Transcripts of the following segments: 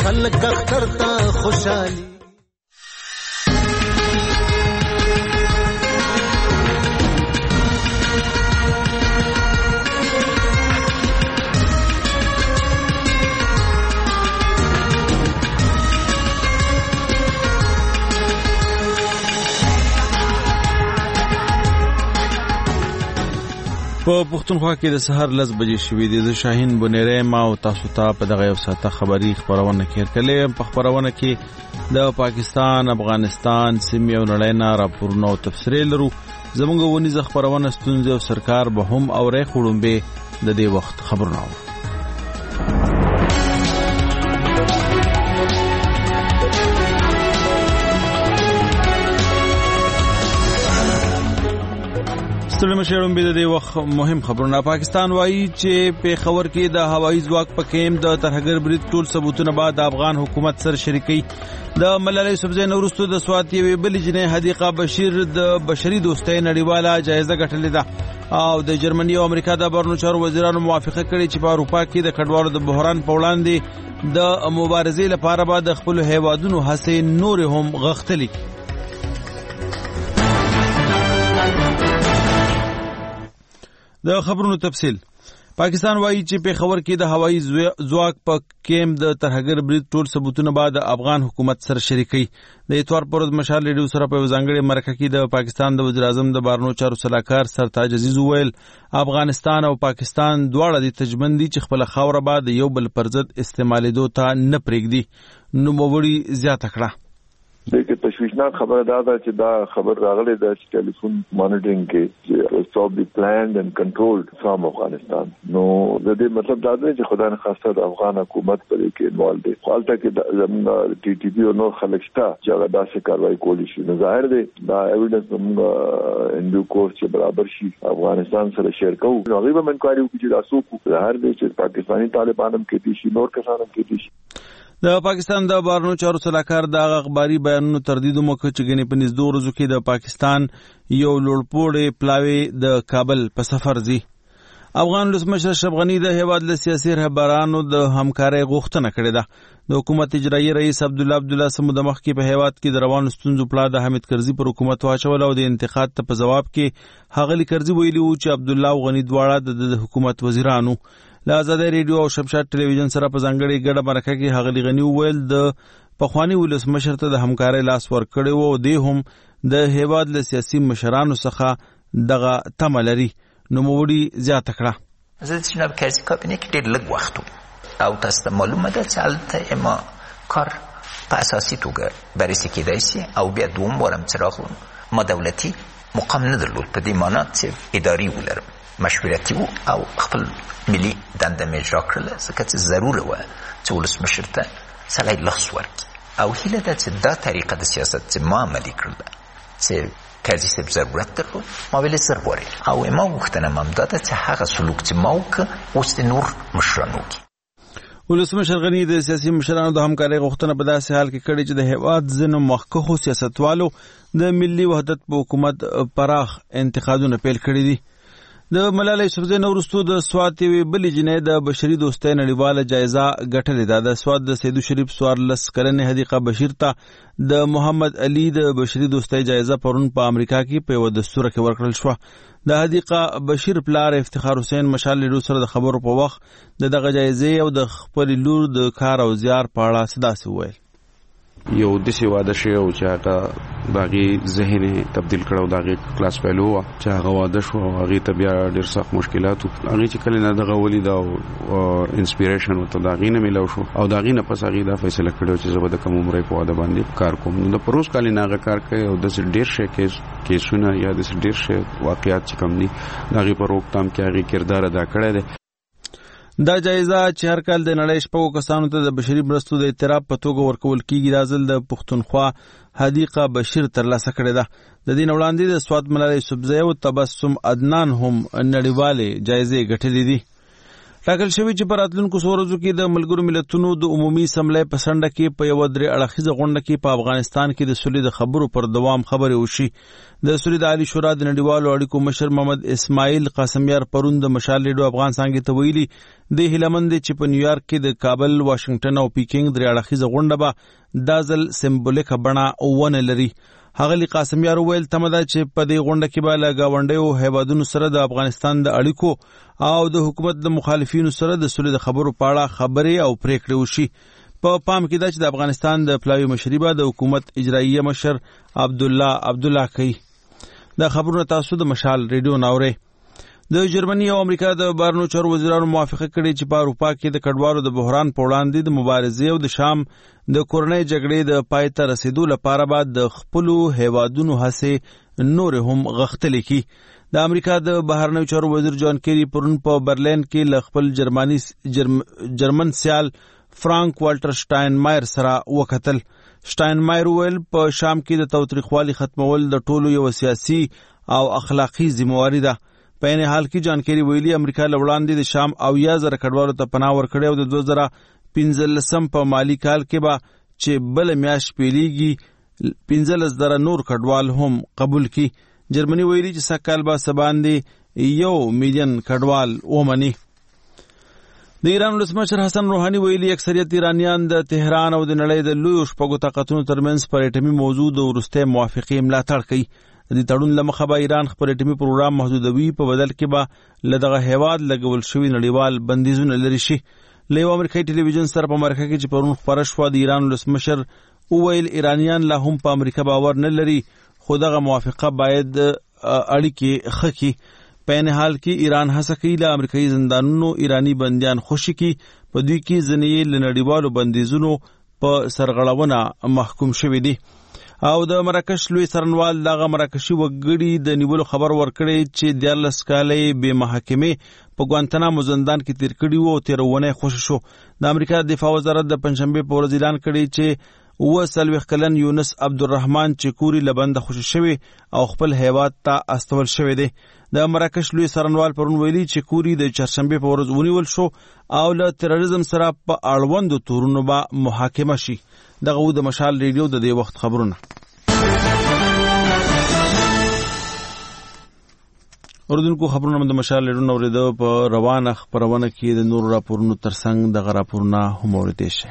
خلک اختر ته خوشالي په پښتونخوا کې د سحر 10 بجې شوې دي. د شاهین بنيري ما او تاسو ته په دغه یو ساعته خبري خبرونه کړلې. په خبرونه کې د پاکستان، افغانستان، سیمې او نړۍ نه راپورونه او تفسیر لرو. زموږ ونیزه خبرونه ستونزې او سرکار به هم اورې خړم به د دې وخت خبرونه. ستړي مشرم به د وخت مهم خبرونه. پاکستان وایي چې په خبر کې د هوایي ځواک په کېم د ترهګر برید ټول ثبوتونه بعد افغان حکومت سره شریکي. د ملالۍ یوسفزۍ نورستو د سواتي ویبل جنې حدیقه بشیر د بشري دوستۍ نړیواله جایزه ګټلې ده او د جرمني او امریکا د بهرنیو چارو وزیرانو موافقه کړې چې په اروپا کې د کډوالو د بحران په وړاندې د مبارزې لپاره به د خپل هیوادونو هڅې نور هم غښتلي. د خبرونو تفصیل. پاکستان وایي چې په خبر کې د هوایي ځواک په کېم د ترهګر برید ټول ثبوتونه بعد افغان حکومت سره شریکي. د اتوار پر ورځ مشال ریډیو سره په ځانګړي مرکه کې د پاکستان د وزیر اعظم د بهرنیو چارو سلاکار سرتاج عزیز وویل افغانستان او پاکستان دواړه د تجمندي چې خپل خاور بعد یو بل پر ضد استعمالېدو ته نه پرېږدي. نو موړي زیاته کړه. دغه تشویشناک خبره ده چې دا خبر راغلی د ټلیفون مانیټرینګ کې چې probably planned and controlled from افغانستان. نو د دې مطلب دا دی چې خدای نه خواسته د افغان حکومت پرې کې انوالو دي. حالت کې د ټي ټي پی او نو خلک شته چې دا څه کاروایی کولی شي. نو ظاهر دی دا ایویډنس موږ ان ډیو کورس چې برابر شي افغانستان سره شیر کوو. نو غیبه منکاري وکړي چې تاسو کو ظاهر دی چې پاکستاني طالبانو کې دي شي نور کسانو کې دي شي. د پاکستان د بهرنیو چارو سلاکار د اخباري بیانونو تردید وکړ چې غني په نږدې ورځو کې د پاکستان یو لوړپوړی پلاوی د کابل په سفر ځي. افغان ولسمشر اشرف غنی د هیواد له سیاسي رهبرانو د همکارۍ غوښتنه کړې ده. د حکومت اجرایي رئیس عبدالله سمود مخکې په هیواد کې د روانو ستونزو پلا د حمید کرزي پر حکومت واچول او د انتقاد ته په جواب کې هغه کرزي ویلي و چې عبدالله او غنی دواړه د حکومت وزیرانو. له آزادۍ ریډیو او شمشاد ټلویزیون سره په ځانګړي ګډه مرکه کې هغه غنی وویل د پخوانی ولسمشر ته د همکارۍ لاس ورکړی و او دی هم د هیواد له سیاسي مشرانو څخه دغه تمه لري. نو موړي زیاته کړه. زه د جناب کرزي کابینه کې ډېر لږ وخت او تاسو ته معلومه ده چې هلته ما کار په اساسي توګه بررسي کېدای شي او بیا دوم وارم چې راغلم ما دولتي مقام نه درلود په دې معنا چې اداري ولرم مشورتي او خپل ملي دنده مې اجرا کړله ځکه چې ضروره وه چې ولسمشر ته سړی لاس ورکړي او هیله ده چې دا طریقه د سیاست چې ما عملي کړله چې کرزي صاحب ضرورت درلود ما ویلې زر غواړي او ما غوښتنه هم دا ده چې هغه سلوک چې ما وکړه اوس د نور مشرانو وکړي. ولسمشر غنی د سیاسي مشرانو د همکارۍ غوښتنه په داسې حال کې کړې چې د هیواد ځینو مخکښو سیاستوالو د ملي وحدت په حکومت پراخ انتقادونه پیل کړي دي. د ملالۍ یوسفزۍ نورستو د سوات یوې بلې جنۍ د بشري دوستۍ نړیواله جایزه ګټلې ده. د سوات د سیدو شریف 14 کلنې حدیقه بشیر ته د محمد علي د بشري دوستۍ جایزه پرون په امریکا کې په یوه دستوره کې ورکړل شوه. د حدیقه بشیر پلار افتخار حسین مشال ریډیو سره د خبرو په وخت دغه جایزې او د خپل لور د کار او زیار په اړه څه وویل. یو داسې واده شوی او چې هغه د هغې ذهن یې تبدیل کړی او د هغې کلاس پیلو وه چې هغه واده شو او هغې ته بیا ډېر سخت مشکلات وو. هغې چې کله نه دغه ولید او انسپیریشن ورته د هغې نه میلاو شو او د هغې نه پس هغې دا فیصله کړې چې زه به د کم عمرۍ په واده باندې کار کوم. نو د پروز کال نه هغه کار کوي او داسې ډېر شی کیسونه یا داسې ډېر شی واقعات چې کم دي د هغې په روکتام کې هغې کردار ادا کړی دی. دا جایزه چې هر کال د نړۍ 6 کسانو ته د بشري مرستو د اعتراف په توګه ورکول کیږي دا ځل د پښتونخوا حدیقه بشیر ترلاسه کړې ده. د دې وړاندې د سوات ملالۍ یوسفزۍ او تبسم عدنان هم نړیوالې جایزې ګټلې دي. ټاکل شوی چې په راتلونکو څو ورځو کې د ملګرو ملتونو د عمومي اسمبلی په څنډه کې په یوه 3 اړخیزه غونډه کې په افغانستان کې د سولې د خبرو پر دوام خبرې وشي. د سولې د عالی شورا د نړیوالو اړیکو مشر محمد اسماعیل قاسمیار پرون د مشال ریډیو افغان څنګه ته ویلي د هیلمند چې په نیویارک کې د کابل، واشنگټن او پیکینګ 3 اړخیزه غونډه به دا ځل سمبولیک بڼه ونه لري. هغه قاسمیار ویل تمه ده چې په دې غونډه کې به له ګاونډیو هیوادونو سره د افغانستان د اړیکو او د حکومت د مخالفینو سره د سولې د خبرو په اړه خبرې او پریکړې وشي. په پام کې ده چې د افغانستان د پلاوی مشري به د حکومت اجراییه مشر عبدالله کوي. دا خبرونه تاسو د مشال ریډیو ناورئ. د جرمني او امریکا د بهرنیو چارو وزیرانو موافقه کړې چې په اروپا کې د کډوالو د بحران په وړاندې د مبارزې او د شام د کورنۍ جګړې د پای ته رسیدو لپاره به د خپلو هیوادونو هڅې نور هم غښتلې کړي. د امریکا د بهرنیو چارو وزیر جان کیری پرون په برلین کې له خپل جرمن سیال فرانک والټر شټاینمایر سره وکتل. شټاینمایر ویل په شام کې د تاوتریخوالي ختمول د ټولو یو سیاسي او اخلاقی ذمہواری ده. په این حال کې جان کیری ویلي امریکا له وړاندې د شام 10,000 کډوالو ته پناه ورکړې او د 2015 په مالی کال کې به چې بل میاشت پیلیږي 15,000 نور کډوال هم قبول کړي. جرمني ویلي چې سکهال به سباندې 1 میلیون کډوال ومني. د ایران ولسمشر حسن روحاني ویلي اکثریت ایرانیان د تهران او د نړۍ د لویو شپږو طاقتونو ترمنځ پر اټومي موضوع د وروستۍ موافقې ملاتړ کوي. د دې تړون له مخه به ایران خپل اټومي پروګرام محدودوي، په بدل کې به له دغه هیواد لګول شوي نړیوال بندیزونه لرې شي. له یو امریکایي ټلویزیون سره په مرکه کې چې پرون خپره شوه د ایران ولسمشر وویل ایرانیان لا هم په امریکا باور نه لري، خو دغه موافقه باید اړیکې ښه کړي. په این حال کې ایران هڅه کوي له امریکایي زندانونو ایرانی بندیان خوشي کړي. په دوی کې ځینې له نړیوالو بندیزونو په سرغړونه محکوم شوي دي. او د مراکش لوی څارنوال دغه مراکشي وګړي د نیولو خبر ورکړی چې 14 کالې بې محاکمې په ګوانتنامو زندان کې تیر کړي وو او تیرونه خوشی شو. د امریکا دفاع وزارت د پنځشنبه په ورځ اعلان کړی چې 40 کلن یونس عبدالرحمن چکوري لبند خوشی شوی او خپل هیواد ته استول شوی دی. د مراکش لوی څارنوال پرون ویلي چې چکوري د چهارشنبه په ورځ ونیول شو او له تروریزم سره په اړوندو تورونو به محاکمه شي. دغه د مشال ریډیو د دې وخت خبرونه. اوردونکو خبرونه د مشال ریډیو اوریدو په روانه خبرونه کې د نور راپورونو ترڅنګ دغه راپورونه هم اوریدئ شي.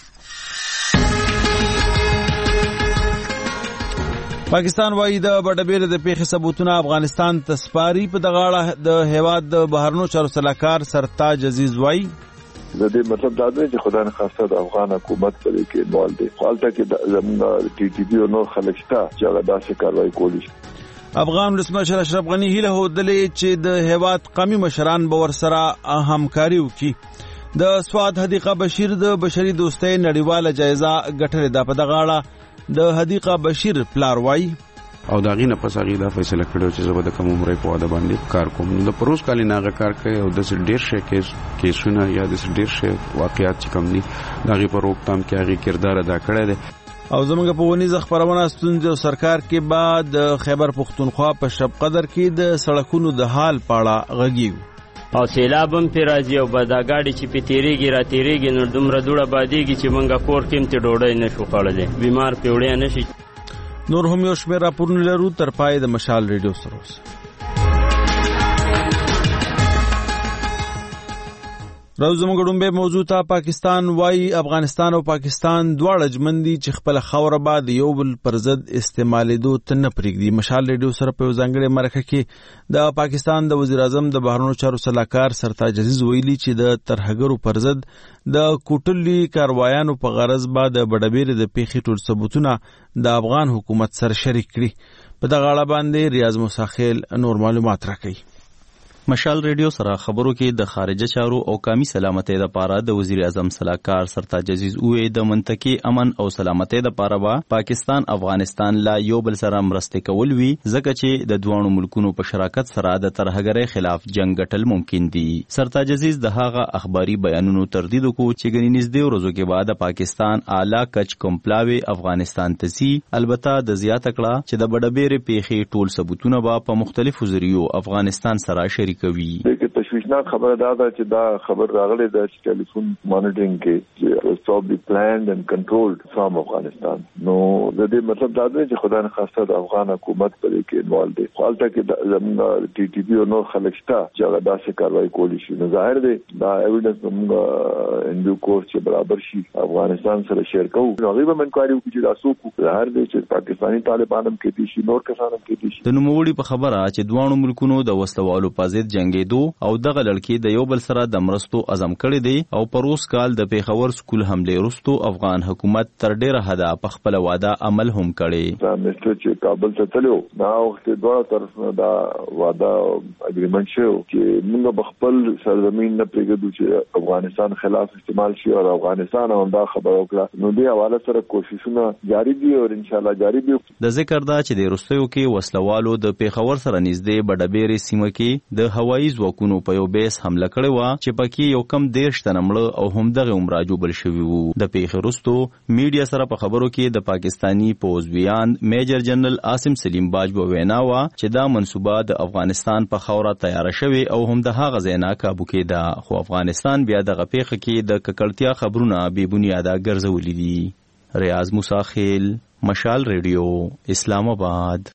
پاکستان وايي د بډبیر د پیښې ثبوتونه افغانستان ته سپاري. په دغه اړه د هیواد د بهرنیو چارو سلاکار سرتاج عزیز وايي د دې مطلب دا دی چې خدای نه خواسته د افغان حکومت سره کې انوالو دي. حالته کې زموږ ټي ټي پی او نور خلک شته چې هغه داسې کاروایی کولی شي. افغان ولسمشر اشرف غنی هیله هودلې چې د هیواد قومي مشران به ورسره همکاري وکړي. د سواد حدیقه بشیر د بشري دوستۍ نړیواله جایزه ګټلې ده. په دغه اړه د حدیقه بشیر پلار وايي او دا غینه پس هغه دا فیصله کړو چې زه به د کوم عمرې په واده باندې کار کوم. د پروس کالي ناغه کار کوي او د ډیر شي کیسونه یا د ډیر شي واقعیات چې کم دي دغه په روکتام کې هغه کردار ادا کړی دی. او زموږ په ونیزه خبرونه ستونزې او سرکار کې بعد خیبر پختونخوا په شب قدر کې د سړکونو د حال پاړه غږیو او سیلاب هم پی راځي او به دا ګاډي چې پې تېرېږي را تېرېږي نو دومره دوړه بادېږي چې موږ کور کې هم ترې ډوډۍ نه شو خوړلی، بیمار پې وړی نه شي. نور هم یو شمېر راپورونه لرو تر پای د مشال ریډیو سره اوسئ. راځو زموږ ډومبه موضوع ته. پاکستان وايي افغانستان او پاکستان دواړه ژمندي چې خپل خاوره بعد یو بل پر ضد استعمالېدو ته نه پرېږدي. مشال ریډیو سره په ځانګړې مرکه کې د پاکستان د وزیر اعظم د بهرنیو چارو سلاکار سرتاج عزیز ویلي چې د ترهګرو پر ضد د کوټلي کاروایانو په غرض بعد بډبیر د پیښې ټول ثبوتونه د افغان حکومت سره شریک کړي. په دغه اړه باندې ریاض مساخیل نور معلومات راکړي. مشال ریډیو سره خبرو کې د خارجه چارو او قومي سلامتۍ لپاره د وزیر اعظم سلاکار سرتاج عزیز اوه د منطقي امن او سلامتۍ لپاره به پاکستان افغانستان لا یو بل سره مرسته کول وی ځکه چې د دوه ملکونو په شراکت سره د ترهګرۍ خلاف جنگ ګټل ممکن دي. سرتاج عزیز د هغه اخباري بیانونو تردید وکړو چې ګنې نږدې ورځو کې بعد پاکستان اعلی کچ کومپلاوي افغانستان ته سي. البته د زیاته کړه چې د بډبیر پیښې ټول ثبوتونه به په مختلفو ذریعو افغانستان سره شریک کوي. لیکن کې تشویشناک خبره ده چې دا خبر راغلی د ټلیفون مانیټرینګ کې چې probably planned and controlled from افغانستان. نو د دې مطلب دا دی چې خدای نه خواسته د افغان حکومت په دې کې انوالو دي. حالته کې زموږ ټي ټي پی او نور خلک شته چې هغه داسې کاروایی کولی شي. نو ظاهر دی دا ایویډنس موږ ان ډیو کورس چې برابر شي افغانستان سره شیر کوو. نو هغه به منکواري وکړي چې تاسو کو ظاهر دی چې پاکستاني طالبان هم کې دي شي نور کسان هم کې دي شي. د نوموړي په خبره چې دوانو ملکونو د وسلوالو په ضد جنگېدو او دغه لړکې د یو بل سره د مرستو عزم کړی دی او پروس کال د پیښور سکول حمله وروسته افغان حکومت تر ډیره حده په خپل وعده عمل هم کړی. دا مستر چې کابل ته تلو دا وخت دوه طرفه دا وعده اګریمنت شو چې موږ په خپل سرزمین نه پریږدو چې افغانستان خلاف استعمال شي او افغانستان هم دا خبر وکړه. نو دې حواله سره کوششونه جاری دي او ان شاء الله جاری دي. د ذکر دا چې د روسیو کې وسلوالو د پیښور سره نږدې بډبېرې سیمه کې د هوایي ځواکونو په یو بیس حمله کړې وه چې پکې یو کم 13 تنه مړه او همدغه عمر راجوبل شوي وو. د پیښې وروسته میډیا سره په خبرو کې د پاکستانی پوځویان میجر جنرال عاصم سلیم باج په وینا وه چې دا منصوبه د افغانستان په خاوره تیاره شوې او هم د هغه ځای نه کابو کېده. خو افغانستان بیا دغه پیښه کې د ککړتیا خبرونه بې بنیاده ګرځولي دي. ریاض موسی خیل، مشال ریډیو، اسلام آباد.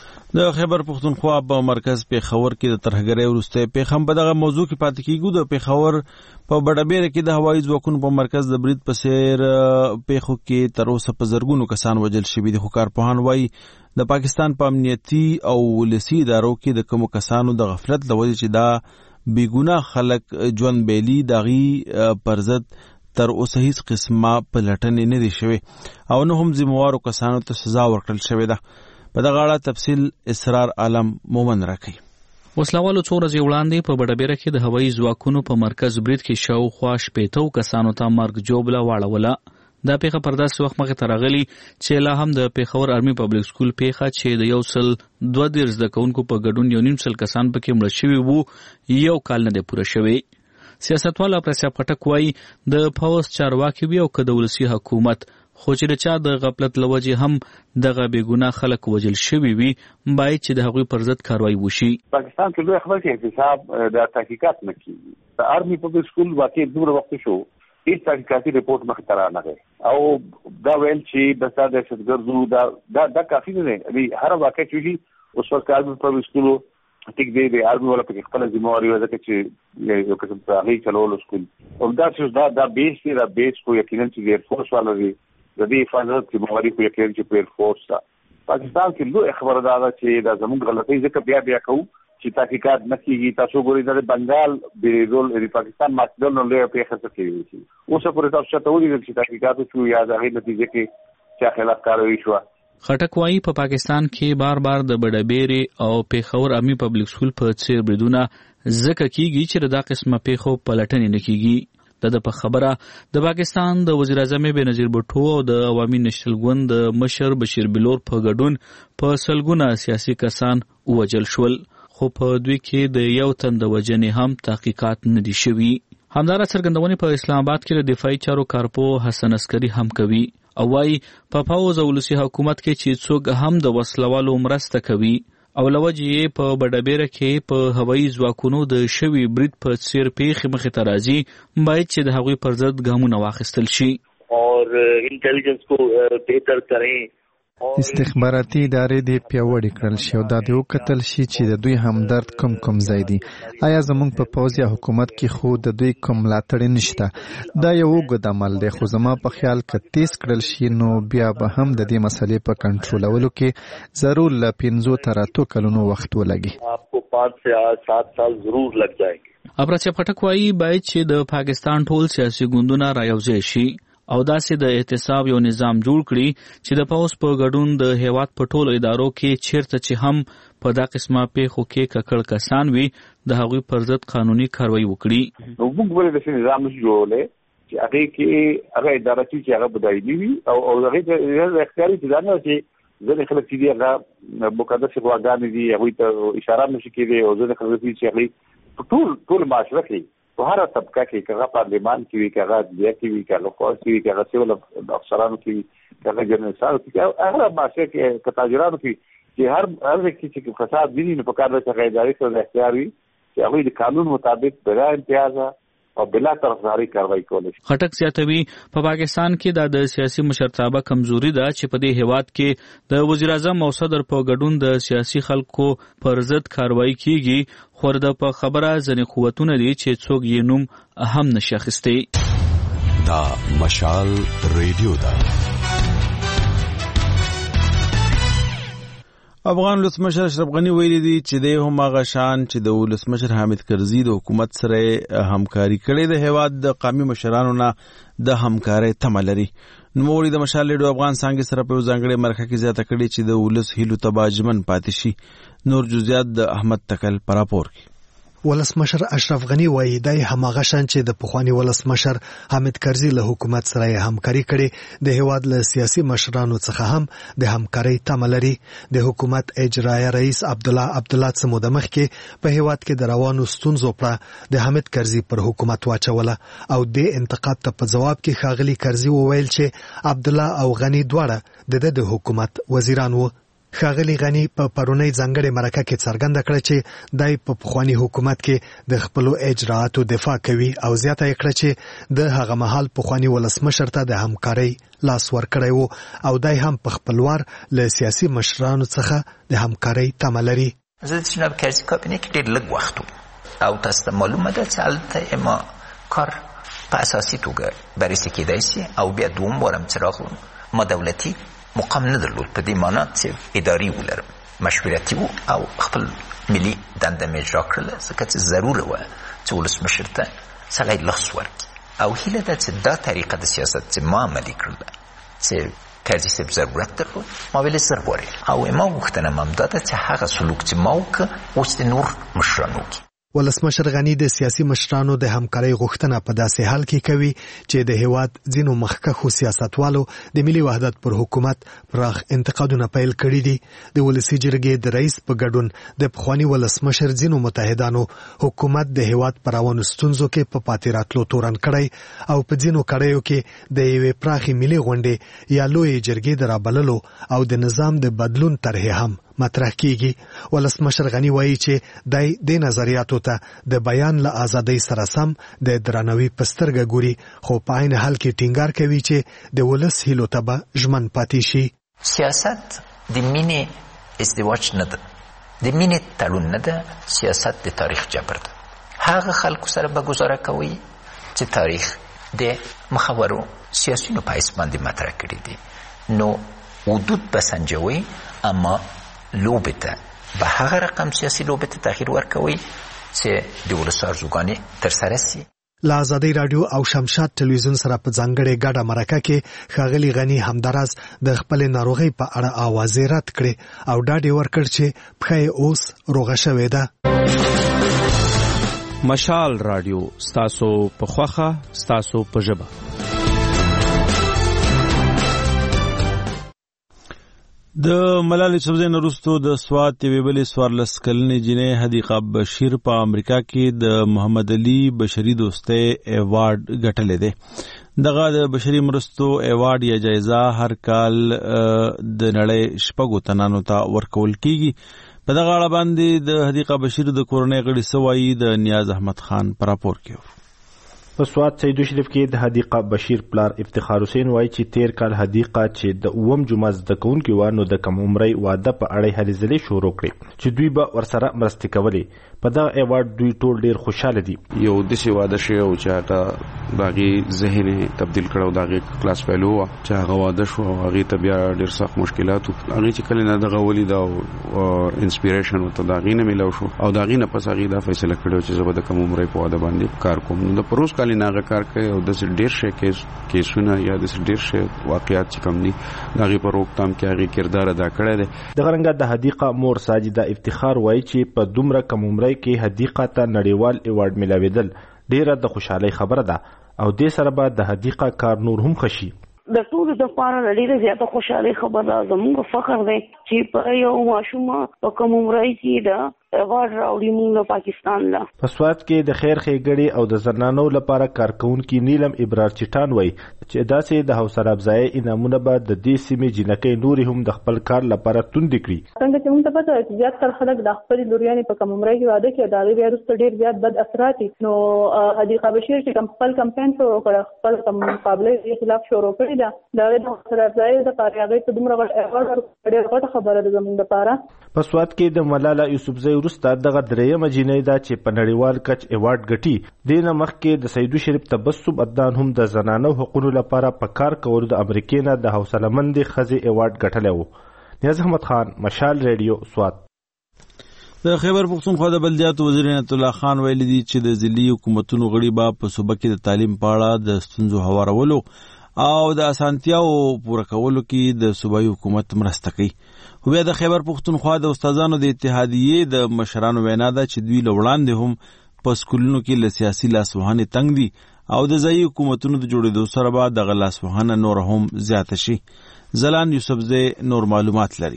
د خیبر پختونخوا په مرکز پیښور کې د ترهګرۍ وروسته پیښم په دغه موضوع کې پاتې کیږو. د پیښور په بډبېره کې د هوایي ځواکونو په مرکز د برید په څیر پیښو کې تر اوسه په زرګونو کسان وژل شوي دي. خو کارپوهان وایي د پاکستان په امنیتي او ولسي ادارو کې د کومو کسانو د غفلت له وجې چې دا بېګناه خلک ژوند بیلي دغې پر ضد تر اوسه هیڅ قسمه پلټنې نه دي شوې او نه هم ذمهوارو کسانو ته سزا ورکړل شوې ده. په دغه اړه تفصیل اسرار عالم مومن راکوي. وسلوالو څو ورځې وړاندې په بډبېره کې د هوایي ځواکونو په مرکز برید کې شاوخوا 80 کسانو ته مرګ ژوبله واړوله. دا پیښه پر داسې وخت مخې ته راغلي چې لا هم د پیښور آرمي پبلک سکول پیښه چې د 132 زده کوونکو په ګډون 1.5 کسان پکې مړه شوي وو یو کال نه دی پوره شوی. سیاستوال افراسیاب خټک وایي د پوځ چارواکي وي او که د ولسي حکومت خو چې د چا د غفلت له وجې هم دغه بېګناه خلک وژل شوي وي باید چې د هغوی پر ضد کاروایي وشي. پاکستان کې لوی خبر کې احتساب د تحقیقات نه کېږي. د آرمي پبلک سکول واقع دومره وخت شو هیڅ تحقیقاتي رپورټ مخې ته رانغی او دا ویل چې بس دا دهشتګردو دا کافي نه دی. هر واقع چې وشي اوس وخت آرمي پبلک سکول ټیک دی د آرمي والا پکې خپله ذمهواري وه ځکه چې یو قسم په هغې چلولو سکول همداسې دا بیس دی. دا بیس خو یقینا چې د ایرفورس والا دی د دې حفاظت ذمهواري خو یقینا چې په ایرفورس ده. پاکستان کې لوی خبره دا ده چې دا زموږ غلطۍ ځکه بیا کوو چې تحقیقات نه کېږي. تاسو ګورئ د بنګال بېرېدل د پاکستان ماتېدل نو لویه پېښه څه کېدای شي. اوس پورې تاسو چاته ولیدل چې تحقیقات وشو یا د هغې نتیجه کې چا خلاف کاروي شوه. خټک وایي په پاکستان کې بار بار د بډبېرې او پیښور آرمي پبلک سکول په څیر بریدونه ځکه کېږي چې د دا قسمه پیښو پلټنې نه کېږي. د په خبره د پاکستان د وزیر اعظم بېنظیر بوټو او د عوامي نېشنل ګوند د مشر بشیر بلور په ګډون په سلګونه سیاسي کسان ووژل شول خو په دوی کې د یو تن د وژنې هم تحقیقات نه دي شوي. همدارا څرګندونې په اسلام آباد کې د دفاعي چارو کارپو حسن عسکري هم کوي او وايي په پوځ او ولسي حکومت کې چې څوک هم د وسلوالو مرسته کوي او لوجې یې په بډبېره کې په هوایي ځواکونو د شوي برید په څیر پیښې مخې ته راځي باید چې د هغوی پر ضد ګامونه واخیستل شي اور انټیلیجنس کو بهتر کړي. استخباراتي ادارې دې پیاوړې کړل شي او دا دې وکتل شي چې د دوی همدرد کوم ځای دی. آیا زموږ په پوځ یا حکومت کې خو د دوی کوم ملاتړ نشته؟ دا یو اوږد عمل دی خو زما په خیال که تیز کړل شي نو بیا به هم د دې مسلې په کنټرولولو کې ضرور له 5 تر 8 کلونو وخت ولګي. آپ کو 5 سے 7 سال ضرور لگ جائیں گے. افراسیاب خټک وایي باید چې د پاکستان ټول سیاسي ګوندونه رايوځای شي او داسې د احتساب یو نظام جوړ کړي چې د پوځ په ګډون د هیواد په ټولو ادارو کې چیرته چې هم په دا قسمه پیښو کې ککړ کسان وي د هغوی پر ضد قانوني کاروایي وکړي. نو موږ ولې داسې نظام نشو جوړولی چې هغې کې هغه اداره چې هغه به دایمي وي او هغې ته اختیاري چې دا نه چې ځینې خلک چې دي هغه مقدسې غواګانې دي هغوی ته اشاره نشي کېدی او ځینې خلک دي چې هغوی په ټول معاشره کې په هر طبقه کې کغه پارلمان کې وي کغه دیا کې وي کغه فوج کې وي کغه سیول افسرانو کې وي کغه جنرالانو کې هغه معاشره کې تاجرانو کې چې هر کې چې فساد دي نو په کار د څنګه ادارې سره اختیار وي چې هغه د قانون مطابق بلا امتیازه او بلا طرفداري کاروایی کولی شي. خټک زیاتوي په پاکستان کې د سیاسي مشرتابه کمزوري ده چې په دې هیواد کې د وزیر اعظم او صدر په ګډون د سیاسي خلکو پر ضد کاروایی کیږي، خو د په خبره ځنې قوتونه دي چې څوک یې نوم هم نشي اخیستی. دا مشال ریډیو ده. افغان ولسمشر اشرف غنی ویلي دي چې د هم هغه شان چې د ولسمشر حامد کرزي د حکومت سره همکاري کړې د هیواد د قومي مشرانو نه د همکارۍ تمه لري. نوموړي د مشال ریډیو افغان څانګې سره په ځانګړې مرکه کې زیاته کړې چې د ولس هیلو ته به ژمن پاتې شي. نور جزئیات د احمد تکل په راپور کې. ولسمشر اشرف غنی وایي دای هماغه شان چې د پخوانی ولسمشر حامد کرزي له حکومت سره همکاري کړي د هیواد له سیاسي مشرانو څخه هم د همکارۍ تمه لري. د حکومت اجرایه رئیس عبدالله څه موده مخکې په هیواد کې د روانو ستونزو په د حامد کرزي پر حکومت واچوله او د انتقاد ته په جواب کې ښاغلي کرزي وویل چې عبدالله او غنی دواړه د حکومت وزیران وو. ښاغلي غنی په پرونی ځانګړې مرکه کې څرګنده کړه چې دای په پخوانی حکومت کې د خپل اجراءاتو دفاع کوي او زیاته کړه چې د هغه مهال پخوانی ولسمشر ته د همکارۍ لاس ورکړی وو او دای هم په خپلوار له سیاسي مشرانو څخه د همکارۍ تمه لري. زه د جناب کرزي کابینه کې ډېر لږ وخت او تاسو ته معلومه ده چې هلته ما کار په اساسي توګه بررسي کېدای شي او بیا دوم وارم چې راغلم ما دولتي مقام نه درلود، په دې معنا چې اداري ولرم، مشورتي وو او خپل ملي دنده مې اجرا کړله ځکه چې ضروره وه چې ولسمشر ته سړی لاس ورکړي او هیله ده چې دا طریقه د سیاست چې ما عملي کړله چې کرزي صاحب ضرورت درلود ما ویلې زر غواړي او ما غوښتنه مې همدا ده چې هغه سلوک چې ما وکړه اوس د نور مشران وکړي. ولسمشر غنی د سیاسي مشرانو د همکارۍ غوښتنه په داسې حال کې کوي چې د هیواد ځینو مخکښو سیاستوالو د ملي وحدت پر حکومت پراخ انتقادونه پیل کړي دي. د ولسي جرګې د رئیس په ګډون د پخوانی ولسمشر ځینو متحدانو حکومت د هیواد پر روانو ستونزو کې په پاتې راتلو تورن کړی او په ځینو کړیو کې د یوې پراخې ملي غونډې یا لوی جرګې د رابللو او د نظام د بدلون طرحې هم مطرح کیږي. ولسمشر غنی وایي چې د نظریاتو ته د بیان له ازادۍ سره سم د درناوي په سترګه ګوري، خو په عین حال کې ټینګار کوي چې د ولس هیلو ته به ژمن پاتې شي. سیاست د مینې ازدواج نه ده، د مینې تړون نه ده، سیاست د تاریخ جبر ده. هغه خلکو سره به ګزاره کوي چې تاریخ د مخورو سیاسیونو په حیث باندې مطرح کړي دي، نو حدود به سنجوي اما لوبې ته به هغه رقم سیاسي لوبې ته تغییر ورکوي چې د ولس ارزوګانې ترسره سي. له ازادۍ راډیو او شمشاد ټلویزیون سره په ځانګړې ګډه مرکه کې ښاغلي غني همداراز د خپل ناروغۍ په اړه اوازې رد کړې او ډاډ یې ورکړ چې پښه یې اوس روغه شوې ده. مشال راډیو ستاسو په خوښه ستاسو په ژبه. د ملالۍ یوسفزۍ نه وروستو د سوات یوې بلې 14 کلنې جینۍ حدیقه بشیر په امریکا کې د محمد علي بشري دوستۍ ایوارډ ګټلی دی. دغه د بشري مرستو ایوارډ یا جایزه هر کال د نړۍ 6 تنانو ته ورکول کیږي. په دغه اړه باندې د حدیقه بشیر د کورنۍ غړي څه وایي د نیاز احمد خان په راپور کې. په سوات سیدو شریف کې د حدیقه بشیر پلار افتخار حسین وایي چې تیر کال حدیقه چې د اوم جمعه زده کوونکي وه نو د کم عمرۍ واده په اړه هلې ځلې شروع کړې چې دوی به ورسره مرستې کولې. په دغه ایوارډ دوی ټول ډیر خوشاله دي. یو داسې واده شوی و چې هغه د هغې ذهن یې تبدیل کړی او د هغې کلاس پیلو وه چې هغه واده شو او هغې ته بیا ډېر سخت مشکلات و. هغې چې کله نه دغه ولید او انسپیریشن ورته د هغې نه میلاو شو او د هغې نه پس هغې دا فیصله کړې چې زه به د کم عمرۍ په واده باندې کار کوم. نو د پروس کال نه هغه کار کوي او داسې ډېر شی کیسونه یا داسې ډېر شی واقعات چې کم دي د هغې په روکتام کې هغې کردار ادا کړی دی. دغه رنګه د حدیقه مور ساجده افتخار وایي چې په دومره کم عمرۍ کې حدیقه ته نړیوال ایوارډ ملاوېدل ډیره د خوشحالۍ خبره ده او دې سره به د حدیقه کار نور هم ښه شي. د ټولو دپاره ډېره زیاته خوشحالۍ خبره ده. زموږ فخر دی چې په یو ماشومه په کم عمرۍ کې د ایوارډ راوړي موږ پاکستان لا. په سواد کې د خیر ښېګړې او د زنانو لپاره کارکونکي نیلم ابرار چټان وایي چې داسې د حوصله افزایۍ انعامونه به د دې سیمې جنکۍ نورې هم د خپل کار لپاره توندې کړي. څنګه چې موږ ته پته چې زیات تر خلک د خپلې لوریانې په کم عمرۍ کې واده کوي، د هغې بیا وروسته ډېر زیات بد اثرات دي. نو حدیقه بشیر چې خپل کمپین شروع کړی، خپل مقابله یې خلاف شروع کړې ده، د هغې د حوصله افزایۍ دپاره هغې ته دومره غټ ایوارډ ورکړی، ډېره غټه خبره ده زموږ دپاره. په سواد کې د ملاله یوسفزۍ وروسته دغه درېیمه جینۍ ده چې په نړیوال کچ ایوارډ ګټي. دې نه مخکې د سیدو شریف تبسم عدنان هم د زنانو حقوقو لپاره په کار کولو د امریکې نه د حوصله مندې ښځې ایوارډ ګټلی و. نیاز احمد خان، مشال ریډیو، سوات. د خیبر پختونخوا د بلدیاتو وزیر عنایت الله خان ویلي دي چې د ضلعي حکومتونو غړي به په صوبه کې د تعلیم په اړه د ستونزو هوارولو او د اسانتیاو پوره کولو کې د صوبایي حکومت مرسته کوي. خو بیا د خیبر پختونخوا د استادانو د اتحادیې د مشرانو وینا ده چې دوی له وړاندې هم په سکولونو کې له سیاسي لاسوهنې تنګ دي او د ځایي حکومتونو د جوړېدو سره به دغه لاسوهنه نور هم زیاته شي. زلان یوسفزی نور معلومات لري.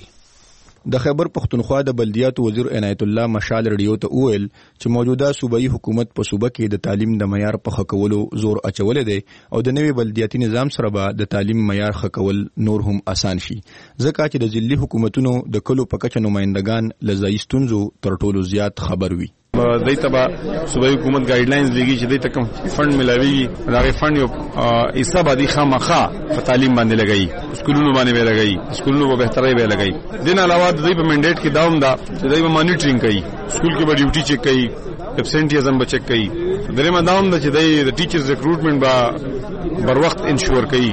د خیبر پختونخوا د بلدیاتو وزیر عنایت الله مشال ریډیو ته وویل چې موجوده صوبایي حکومت په صوبه کې د تعلیم د معیار په ښه کولو زور اچولی دی او د نوي بلدیاتي نظام سره به د تعلیم معیار ښه کول نور هم اسان شي، ځکه چې د ضلعي حکومتونو د کلو په کچه نمایندګان له ځایي ستونزو تر ټولو زیات خبر وي. دایته به صوبایي حکومت ګایډلاینز لګي چې دایته کوم فند ملاوي، دا غي فند یو حساب دي خامخا په تعلیم باندې لګي، سکولونو باندې به لګي، سکولونو په بهترۍ به لګي. دین علاوه د دې په منډیټ کې داوم دا چې دای په مانیټرینګ کوي، سکول کې به ډیوټي چیک کوي، ابسنټیزم به چیک کوي. درېمه داوم دا چې دای د ټیچرز ریکروټمنټ به بر وخت انشور کوي.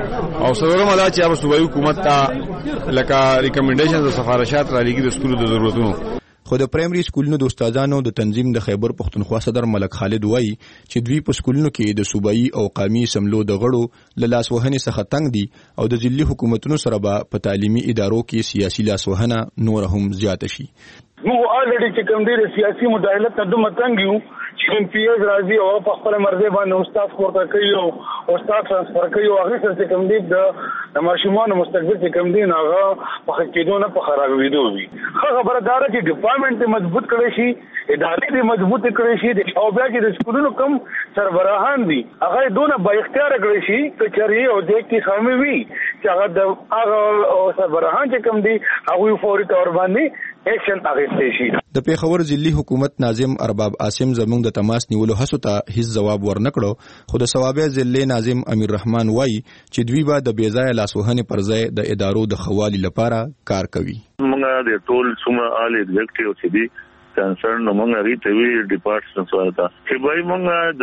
او څلورمه دا چې هغه صوبایي حکومت ته لکه ریکمنډیشنز او سفارشات را لګي د سکولو د ضرورتونو. خو د پرایمري سکولونو د استادانو د تنظیم د خیبر پختونخوا صدر ملک خالد وایي چې دوی په سکولونو کې د صوبایي او قومي سملو د غړو له لاسوهنې څخه تنګ دي او د ضلعي حکومتونو سره به په تعلیمي ادارو کې سیاسي لاسوهنه نور هم زیاته شي. موږ الریډي چې کوم ډېر سیاسي مداخلت ته دومره تنګ یو چې ایم پی ایز راځي او په خپل مرزي باندې استاد پورته کوي او استاد ترانسفر کوي او هغه څه کوم دي د ماشومان مستقبل چې کوم دي هغه په کېدو نه په خرابېدو وي. خبره دا ده چې ډپارټمنټ مضبوط کړي شي، ادارې دې مضبوط کړي شي او بیا چې د سکولونو کم سربراهان دي هغه دونه با اختیار کړي شي چې چاري او د کې خامي وي چې هغه د هغه سربراهان چې کوم دي هغه فوري تور باندې ایکشن اخیستل شي. د پیښور ضلعي حکومت ناظم ارباب عاصم زموږ د تماس نیولو هڅو ته هیڅ جواب ورنکړو، خو د ثوابه ضلع ناظم امیر رحمان وایي چې دوی به د بېځایه لاسوهنې پر ځای د ادارو د خوالي لپاره کار کوي. موږ د ټول څومره آل ایگزیکټیو چې دي کنسرن موږ غوښتي ته وی ډپارټمنټ سوالتا چې بای موږ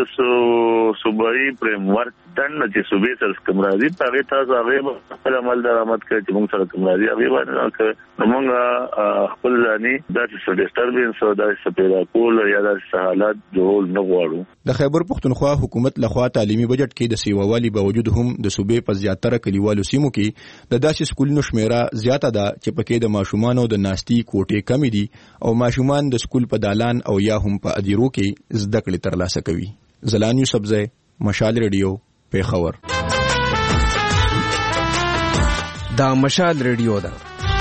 د صوبایي فریم ورک دن چې صوبې سره کوم راځي هغه تاسو هغه خپل عمل درآمد کوي چې موږ سره کوم راځي هغه باندې موږ خپل ځاني د ډیسټربنس او د سپیرا کول یا د حالات جوړ نه غواړو. د خیبر پختونخوا حکومت لخوا تعلیمي بجټ کې د سیووالي باوجود هم د صوبې په زیاتره کلیوالو سیمو کې د داسې سکولونو شمیره زیاته ده چې پکې د ماشومانو د ناستي کوټې کمی دي او ماشومان د سکول په دالان او یا هم په ادیرو کې زده کړې ترلاسه کوي. زلان یوسفزی، مشال ریډیو، پیښور. دا مشال ریډیو ده.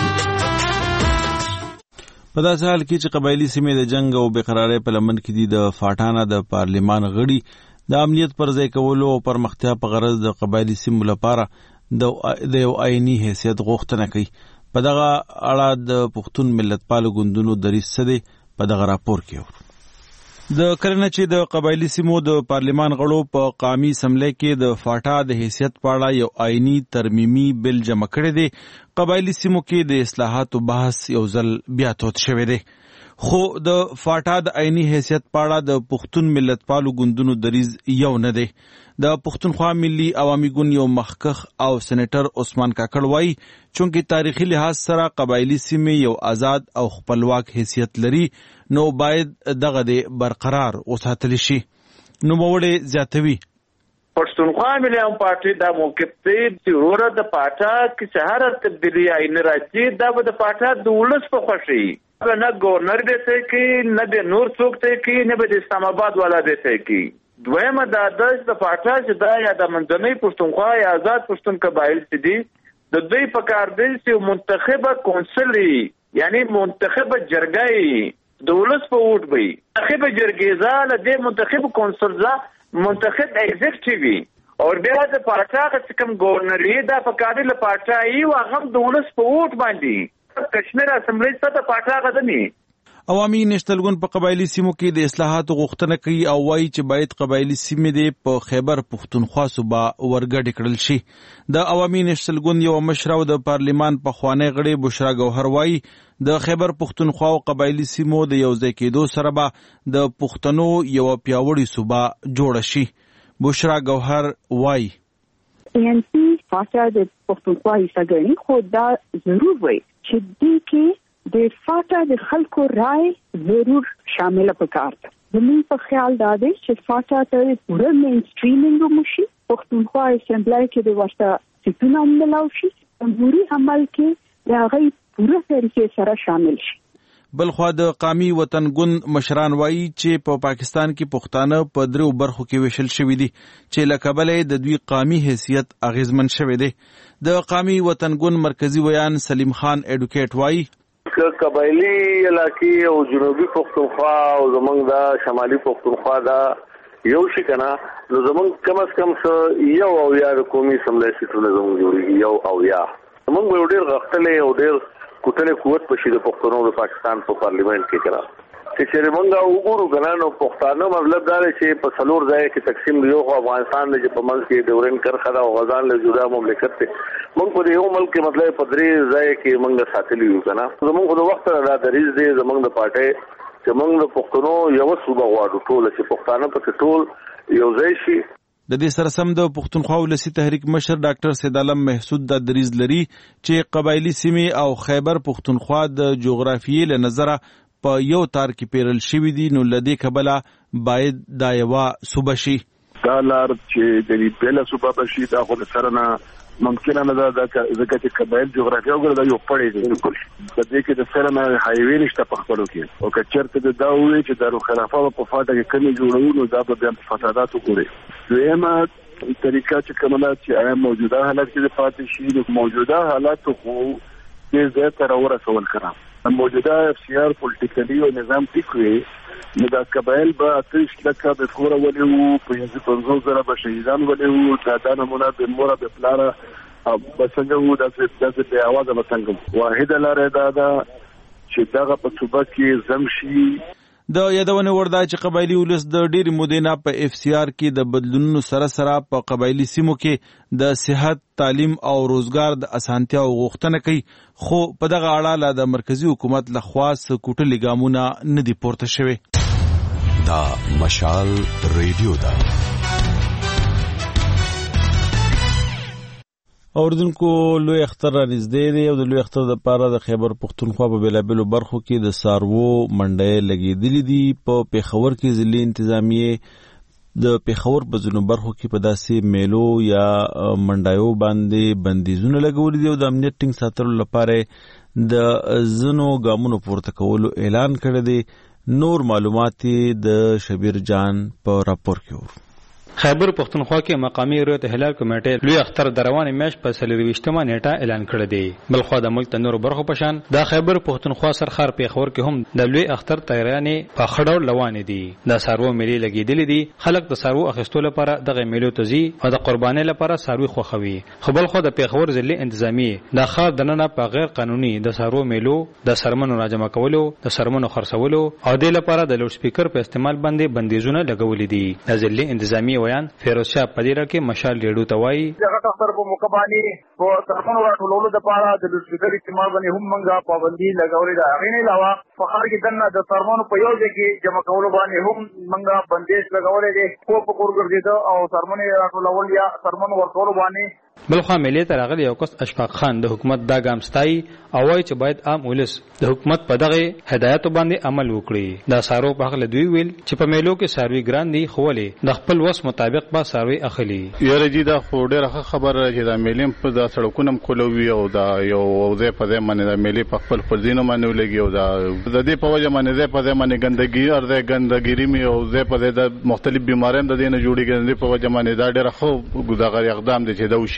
په داسې حال کې چې قبایلي سیمې د جنگ او بېقرارۍ په لمن کې دي، د فاټانه د پارلمان غړي د امنیت پر ځای کولو او پرمختیا په غرض د قبایلي سیمو لپاره د یو آئیني حیثیت غوښتنه کوي. په دغه اړه د پښتون ملتپالو ګوندونو دریځ څه دی په دغه راپور کې. د کرنه چې د قبایلي سیمو د پارلمان غړو په قومي اسمبلی کې د فاټا د حیثیت په اړه یو آئینی ترمیمي بل جمع کړی دی، قبایلي سیمو کې د اصلاحاتو بحث یو ځل بیا تود شوی دی. خو د فاټا د آئینی حیثیت په اړه د پښتون ملتپالو ګوندونو دریځ یو نه دی. د پښتونخوا ملي عوامي ګوند یو مخکخ او سېنیټر عثمان کاکړ وایي چونکې تاریخي لحاظ سره قبایلي سیمې یو آزاد او خپلواک حیثیت لري نو باید دغه د برقرار وساتل شي. نو موړې زیاتوي پښتونخوا ملي عوامي پارټي دا موقف دی چې وروره د پاټا کې سهار تبدیلی عین راځي دا به د پاټا د ولس په خوښي نه گورنر دیتے کی نه د نور څوک ته کی نه به د اسلام آباد والا دیتے کی. دویمه دا د پاټا چې دا یا د منځنۍ پښتونخوا یا آزاد پښتون قبایل چې دي د دوی په کار دی چې منتخبه کونسل یعنی منتخبه جرګه د ولس په ووټ به منتخب جرګیزه له دې منتخب کونسلزه منتخب ایگزیکټیوي او بیا د پاټا کوم ګورنر دا په کاري له پاټا یو هغه د ولس په ووټ باندې کشمیر اسمبلی ته پاټا غدنی. عوامي نېشنل ګوند په قبایلی سیمو کې د اصلاحاتو غوښتنه کوي او وایي چې باید قبایلی سیمې د په خیبر پښتونخوا صوبه ورګډ کړل شي. د عوامي نېشنل ګوند یو مشر او د پارلیمان پخوانی غړي بشرا ګوهر وایي د خیبر پښتونخوا او قبایلی سیمو د یوځای کېدو سره به د پښتنو یو پیاوړی صوبه جوړه شي. بشرا ګوهر وایي ANC فاټا د پښتونخوا حصہ ګڼي خو دا ضرور وایي چې دې کې د فاټا د خلکو رائے ضرور شامل پکار ده. زموږ په خیال دا دی چې فاټا ته پوره مین سټریمینګ وشي، پښتونخوا اسمبلی کې د ورته سیټونه ومنل شي، جمهوریت عمل کې د هغه پوره طریقې سره شامل شي. بلخوا د قومي وطن ګوند مشران وایي چې په پاکستان کې پښتانه په درو برخو کې ویشل شوي دي چې له کبله د دوی قومي حیثیت اغیزمن شوی دی. د قومي وطن ګوند مرکزی ویان سلیم خان ایډوکیټ وایي قبایلی علاقې او جنوبي پښتونخوا او زمونږ د شمالي پښتونخوا دا یو شي کنه نو زمونږ کم از کم یو او یا د قومي اسمبلی سیټونه زمونږ جوړیږي یو او یا زمونږ به ډېر غښتلی او ډېر کوټلی قوت په شي د پښتنو د پاکستان په پارلیمنت کې کړه چې چېرې مونږ وګورو کنه نو پښتانه مطلب دا دی چې په څلور ځای کې تقسیم دی. یو خو افغانستان دی چې په منځ کې ډیورنډ کرښه ده او غزان له جدا مملکت دی. مونږ په دې یو ملک کې مطلب په درې ځای کې مونږ ساتلي یو کنه. زمونږ د وخت را دریځ دی زمونږ د پارټۍ چې مونږ د پښتنو یو صوبه غواړو ټول چې پښتانه پکې ټول یو ځای شي. د دې سره سم د پښتونخوا ولسی تحریک مشر ډاکټر سید عالم محسود د دریځ لري چې قبایلی سیمې او خیبر پښتونخوا د جغرافیې له نظره په یو تار کې پیرل شوی دي نو لدې کبله باید دا یو صوبه شي. دا لار چې د دې بل صوبه بشي دا خو سره نه ممکن نه ده ځکه چې قبایل جغرافیه وګړه دا یو پړې دي بالکل د دې کې د سره نه هایوي نشته په خپلو کې او که چېرته دا وي چې دارو خلافه په فاټه کې کمی جوړو نو دا به بیا فسادات وګوري. دویمه طریقه چې کومه چې آیا موجوده حالت کې پاتې شي نو موجوده حالات خو دې ځای ته راورسول کړه موجوده FCR پولیټیکلی او نظام ټیک وي نو دا قبایل به 30 لکه به کور ولې وو 55,000 به شهیدان ولې وو دا نمونه به مور به پلاره بسنګ وو داسې به आवाज به څنګه واحد لاره دا چې دغه په صوبه کې زمشي. د یادونه وردا چې قبایلی ولس د ډېری مودې نه په FCR کې د بدلونونو سره سره په قبایلی سیمو کې د صحت، تعلیم او روزګار د اسانتیا غوښتنه کوي خو په دغه اړه لا د مرکزی حکومت له خوا کوټلي ګامونه نه دي پورته شوي. دا مشال ریډیو دا اوردونکو لوی اختر را نږدې دی او د لوی اختر د پاره د خیبر پښتونخوا په بیلابیلو برخو کې د سارو منډې لګېدلې دي. په پیښور کې ضلعي انتظامیې د پیښور په ځینو برخو کې په داسې میلو یا منډایو باندې بندیزونه لګولي دي او د امنیت ټینګ ساتلو لپاره د ځینو ګامونو پورته کولو اعلان کړی دی. نور معلومات د شبیر جان په راپور کې ورو. خیبر پښتونخوا کې مقامی رویت هلال کمیټې لوی اختر د روانې میاشت په 24مه نیټه اعلان کړی دی. بلخوا د ملک د نورو برخو په شان د خیبر پښتونخوا سرخار پیښور کې هم د لوی اختر تیارانې په ښه ډول روانې دي. د سارو میلې لګېدلې دي. خلک د سارو اخیستو لپاره دغه میلو ته ځي او د قربانۍ لپاره ساروي خوښوي. خو بلخوا د پیښور ضلعي انتظامیې د ښار دننه په غیر قانوني د سارو میلو د سرمنو راجمع کولو، د سرمنو خرڅولو او د لپاره د لوډ سپیکر په استعمال باندې بندیزونه لګولې دي. د ضلعي انتظامیې ویان فیروز شاه پدیره کې مشال ریډو ته وایي دغه اختر په موقع باندې په سرمنو راټولولو لپاره د لوډ سپیکر استعمال باندې هم موږ پابندي لګولې ده. هغې نه علاوه په ښار کې دننه د سرمنو په یو ځای کې جمع کولو باندې هم موږ بندیز لګولی دی. کور په کور ګرځېده او سرمنې راټولول یا سرمنو ورکولو باندې. بلخوا میلې ته راغلی یو کس اشفاق خان د حکومت دا ګام ستایي او وایي چې باید عام ولس د حکومت په دغه هدایتو باندې عمل وکړي. دا سارو په هغه دوی ویل چې په میلو کې ساروي ګران دي خو ولې د خپل وس مطابق به ساروي اخلي. یاره جی دا خو ډېره خبره چې دا میلې په دا سړکونه کولوي او دا یو ځای په ځای باندې دا میلې په خپل فرضینو باندې ولګي او دا د دې په وجه باندې ځای په ځای باندې ګندګي او د ګندګيري می او ځای په ځای د مختلف بیماریو د دې نه جوړیږي. د په وجه باندې دا ډېره خو ګذاغري اقدام دي چې دا وشي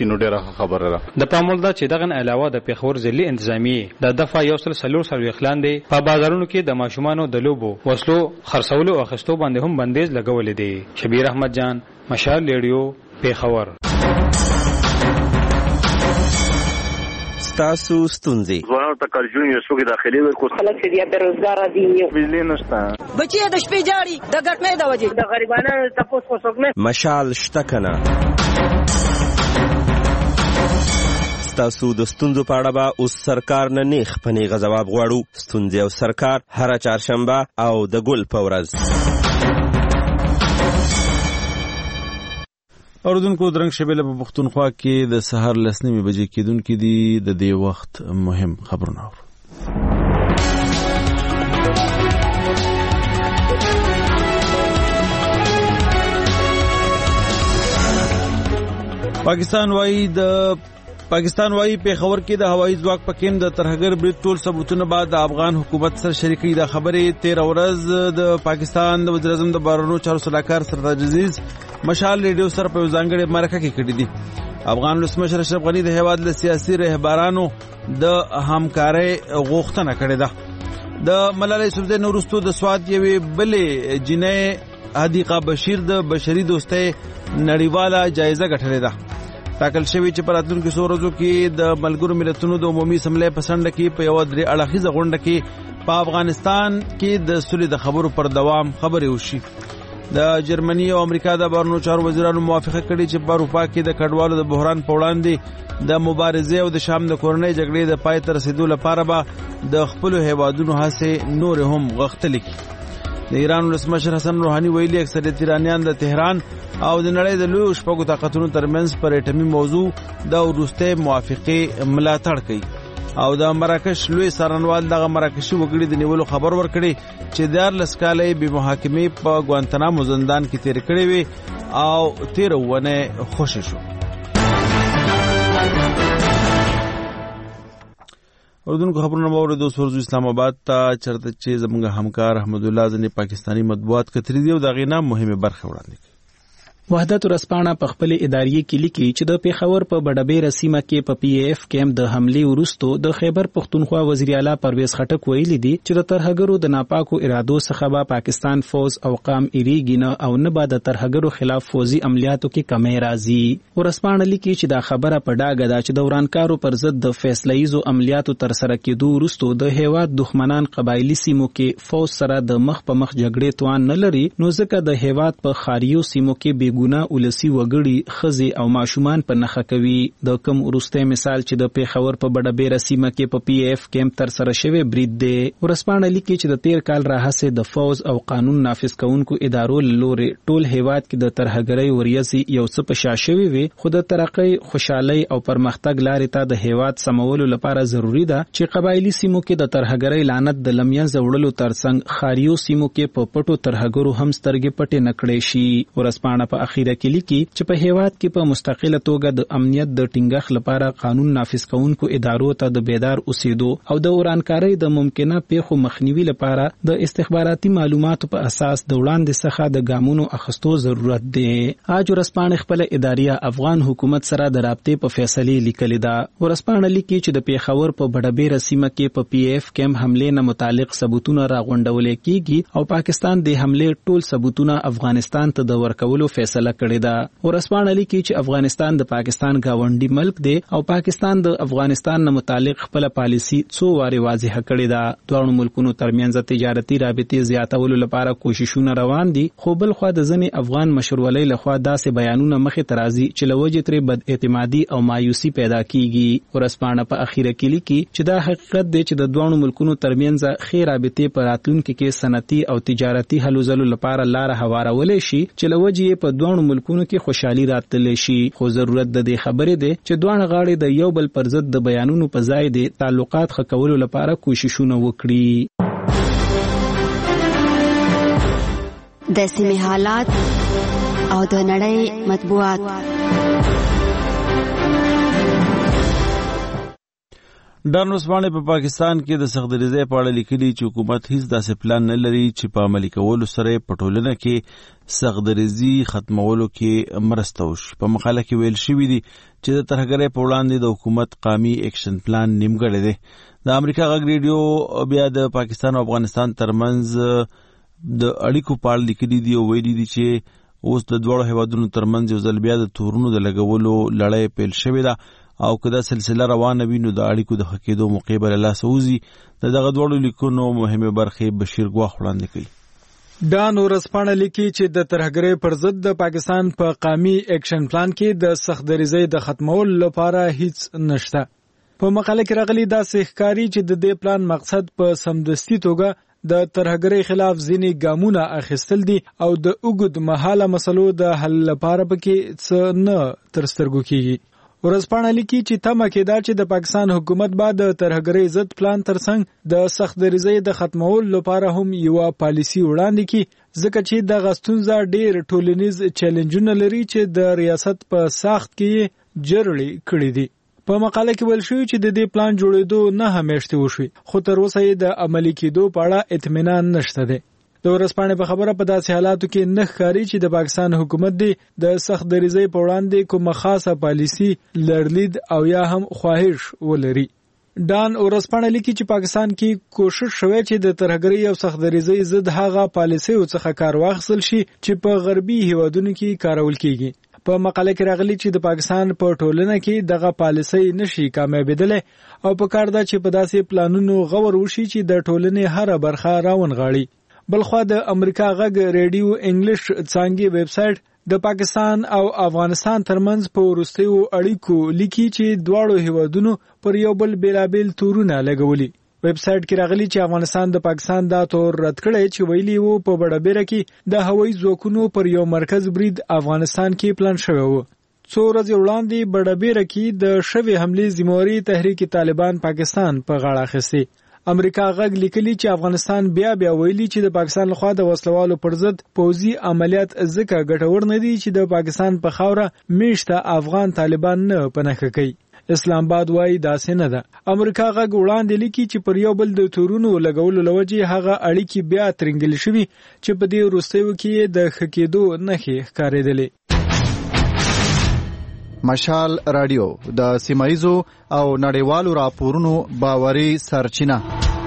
نو ډیره خبره ده. د پامول دا چې دغه علاوه د پیښور ضلعي انتظامیه د دفعه یو سل سلور سلوي خلاندې په بازارونو کې د ماشومانو د لوبو وسلو خرڅولو او اخیستو باندې هم بندیز لګولې دي. شبیر احمد جان، مشال ریډیو، پیښور. تاسو ستونزې ځوانانو ته کارجون یو څوک داخلي ورکو خلک چې بیا روزګار دي بجلی نشته بچي د شپې جاړي د ګټنې د وجې د غریبانو تاسو څوک نه مشال شته کنه. تاسو د ستونزو په اړه به اوس سرکار نه نیغ په نیغه ځواب غواړو. ستونزې او سرکار هره چهارشنبه او د ګل په ورځ. اوردونکو درنګ شبيله په پښتونخوا کې د سحر لسنیمه بجې کېدونکې دي. د دې وخت مهم خبرونه اورو. پاکستان وايي پیښور کې د هوایي ځواک په کېم د ترهګر برید ټول ثبوتونه بعد د افغان حکومت سره شریکي. د خبرې 13 ورځ د پاکستان د وزیر اعظم د بهرنیو چارو سلاکار سرتاج عزیز مشال ریډیو سره په ځانګړي مرکه کې کړې دي. افغان ولسمشر اشرف غنی د هیواد له سیاسي رهبرانو د همکارۍ غوښتنه کړې ده. د ملالۍ یوسفزۍ نه وروسته د سوات یوې بلې جینۍ حدیقه بشیر د بشري دوستۍ نړیواله جایزه ګټلې ده. ټاکل شوی چې په راتلونکو څو ورځو کې د ملګرو ملتونو د عمومي اسمبلی په سنډه کې په یو درې اړخیزه غونډه کې په افغانستان کې د سولې د خبرو پر دوام خبرې وشي. د جرمني او امریکا د بهرنیو چارو وزیرانو موافقه کړې چې په اروپا کې د کډوالو د بحران په وړاندې د مبارزې او د شام د کورنۍ جګړې د پای ته رسیدو لپاره به د خپل هیوادونو هڅې نور هم غښتلې کړي. د ایران ولسمشر حسن روحاني ویلي اکثریت ایرانیان د تهران او د نړۍ د لویو شپږو طاقتونو ترمنځ پر اټومي موضوع د وروستۍ موافقې ملاتړ کوي او د مراکش لوی څارنوال دغه مراکشي وګړي د نیولو خبر ورکړي چې 14 کالې به محاکمې په ګوانتنامو زندان کې تیر کړي وي او 13 ونه خوشی شو. اردوونکو خبرونه واورېدو. سورزو اسلام آباد ته چرته چې زموږ همکار احمد الله ځنې پاکستانی مطبوعات کتري دي او د غینا مهمه برخه وړاندې کوي. وحدت ورسپانه په خپل اداري کې لیکي چې د پیښور په بډبېر سیمه کې په پی اف کېم د حمله وروسته د خیبر پختونخوا وزیر اعلی پرویز خټک ویلي دي چې د ترهګرو د ناپاکو ارادو څخه به پاکستان فوز او قام اریږي نه او نه به د ترهګرو خلاف فوزي عملیاتو کې کمی راځي. ورسپانه لیکي چې دا خبره په ډاګه ده چې د ورانکارو پر ضد د فیصله‌ایزو عملیاتو تر سره کېدو وروسته د هیواد دښمنان قبایلی سیمو کې فوز سره د مخ په مخ جګړې توان نه لري نو ځکه د هیواد په خاریو سیمو کې ګونه ولسی وګړي خزي او ماشومان په نخښه کوي. د کوم ورسته مثال چې د پیښور په بډبېر سیمه کې په پی اف کېم تر سره شوی برید دی. ورسپانه لیکي چې د 13 کال راهسه د فوز او قانون نافذ کوونکو ادارو لوري ټول هیواد کې د ترهګرۍ وریاسي یو څه په شاشوي وي خو د ترقۍ خوشحالي او پرمختګ لارې ته د هیواد سمولو لپاره ضروری ده چې قبایلی سیمو کې د ترهګرۍ لعنت د لمینځه وړلو ترڅنګ خاریو سیمو کې په پټو ترهګرو هم سترګې پټې نکړې شي. ورسپانه په اخیره کې لیکي چې په هیواد کې په مستقله توګه د امنیت د ټینګښت لپاره قانون نافذ کوونکو ادارو ته د بیدار اوسېدو او د ورانکارۍ د ممکنه پیښو مخنیوي لپاره د استخباراتي معلوماتو په اساس د وړاندې څخه د ګامونو اخیستو ضرورت دی. اج ورسپانه خپل اداريه افغان حکومت سره د رابطې په فیصله لیکلې ده. ورسپانه لیکي چې د پیښور په بډبېر سیمه کې په پی اف کېم حمله نه متعلق ثبوتونه راغونډول کیږي او پاکستان د حمله ټول ثبوتونه افغانستان ته د ورکولو فیصله کړې ده. ورسپانه لیکي چې افغانستان د پاکستان گاونډي ملک دی او پاکستان د افغانستان نه متعلق خپل پالیسی څو واره واضح کړې ده. دوه ملکونو ترمنځ تجارتي رابطې زیاتولو لپاره کوششونه روان دي خو بل خو د ځنې افغان مشرولۍ لخوا داسې بیانونه مخې ترازی چې لوجه تر بد اعتمادي او مایوسی پیدا کیږي. ورسپانه په اخیره کې لیکي چې دا حقیقت دی چې د دوه ملکونو ترمنځ خیر رابطې په راتلونکو کې صنعتي او تجارتي هلو ځلو لپاره لار هوارولې شي چې لوجه په دوه ملکونو کې خوشحالي راتللی شي خو ضرورت د دې خبرې دی چې دوه غاړي د یو بل پر ضد د بیانونو په ځای د تعلقات ښه کولو لپاره کوششونه وکړي. د سیمې حالات او د نړۍ مطبوعات. ډان ورځپاڼې په پاکستان کې د سختدریزۍ په اړه لیکلي چې حکومت هیڅ داسې پلان نه لري چې په عملي کولو سره په ټولنه کې سختدریزي ختمولو کې مرسته وشي. په مقاله کې ویل شوي دي چې د ترهګرۍ په وړاندې د حکومت قومي ایکشن پلان نیمګړی دی. د امریکا غږ ریډیو بیا د پاکستان او افغانستان ترمنځ د اړیکو په اړه لیکلي دي او ویلي دي چې اوس د دواړو هیوادونو ترمنځ یو ځل بیا د تورونو د لګولو لړۍ پیل شوې ده او که دا سلسله روانه وي نو د اړیکو د ښه کېدو موقع به له لاسه وځي. د دغه دواړو لیکونو مهمې برخې بشیر ګواښ وړاندې کوي. ډان ورځپاڼه لیکي چې د ترهګرۍ پر ضد د پاکستان په قومي ایکشن پلان کې د سختدریزۍ د ختمولو لپاره هیڅ نشته. په مقاله کې راغلي داسې ښکاري چې د دې پلان مقصد په سمدستي توګه د ترهګرۍ خلاف ځینې ګامونه اخیستل دي او د اوږد مهاله مسلو د حل لپاره پکې څه نه تر سترګو کیږي. ورځپاڼه لیکي چې تمه کېده چې د پاکستان حکومت به د ترهګرۍ ضد پلان ترڅنګ د سختدریزۍ د ختمولو لپاره هم یوه پالیسي وړاندې کړي، ځکه چې دغه ستونزه ډېر ټولنیز چیلنجونه لري چې د ریاست په ساخت کې جرړې کړي دي. په مقاله کې ویل شوی چې د دې پلان جوړېدو نه همیشته وشوي، خو تر اوسه یې د عملي کېدو په اړه اطمینان نشته دی. د ورځپاڼې په خبره په داسې حالاتو کې نه ښکاري چې د پاکستان حکومت دی د سختدریزۍ په وړاندې کومه خاصه پالیسي لرلید او یا هم خواهش ولري. ډان ورځپاڼه لیکي چې پاکستان کې کوشش شوی چې د ترهګرۍ او سختدریزۍ ضد هغه پالیسیو څخه کار واخیستل شي چې په غربي هیوادونو کې کارول کیږي. په مقاله کې راغلي چې د پاکستان په ټولنه کې دغه پالیسي نشي کامیابېدلی او په کار ده چې په داسې پلانونو غور وشي چې د ټولنې هره برخه راونغاړي. بلخوا د امریکا غږ ریډیو انګلیش څانګې ویب سایټ د پاکستان او افغانستان ترمنځ په وروستیو اړیکو لیکي چې دواړو هیوادونو پر یو بل بیلابیل تورونه لګولي. ویب سایټ کې راغلي چې افغانستان د پاکستان دا تور رد کړی چې ویلي وو په بډابیره کې د هوایي ځواکونو پر یو مرکز برید افغانستان کې پلان شوی وو. څو ورځې وړاندې بډابیره کې د شوې حملې ذمہواري تحریک طالبان پاکستان په غاړه اخیستې. امریکا غږ لیکلي چې افغانستان بیا ویلي چې د پاکستان لخوا د وسلوالو پر ضد پوځي عملیات ځکه ګټور نه دي چې د پاکستان په خاوره میشته افغان طالبان نه پنهکه کوي. اسلام آباد وايي داسې نه ده. امریکا غږ وړاندې لیکي چې پر یو بل د تورونو لګولو لوجې هغه اړیکې بیا ترنګل شوي چې په دې وروستیو کې د ښه کېدو نښې ښکارېدلې. مشال رادیو د سیمایزو او نړیوالو راپورونو باوري سرچینه.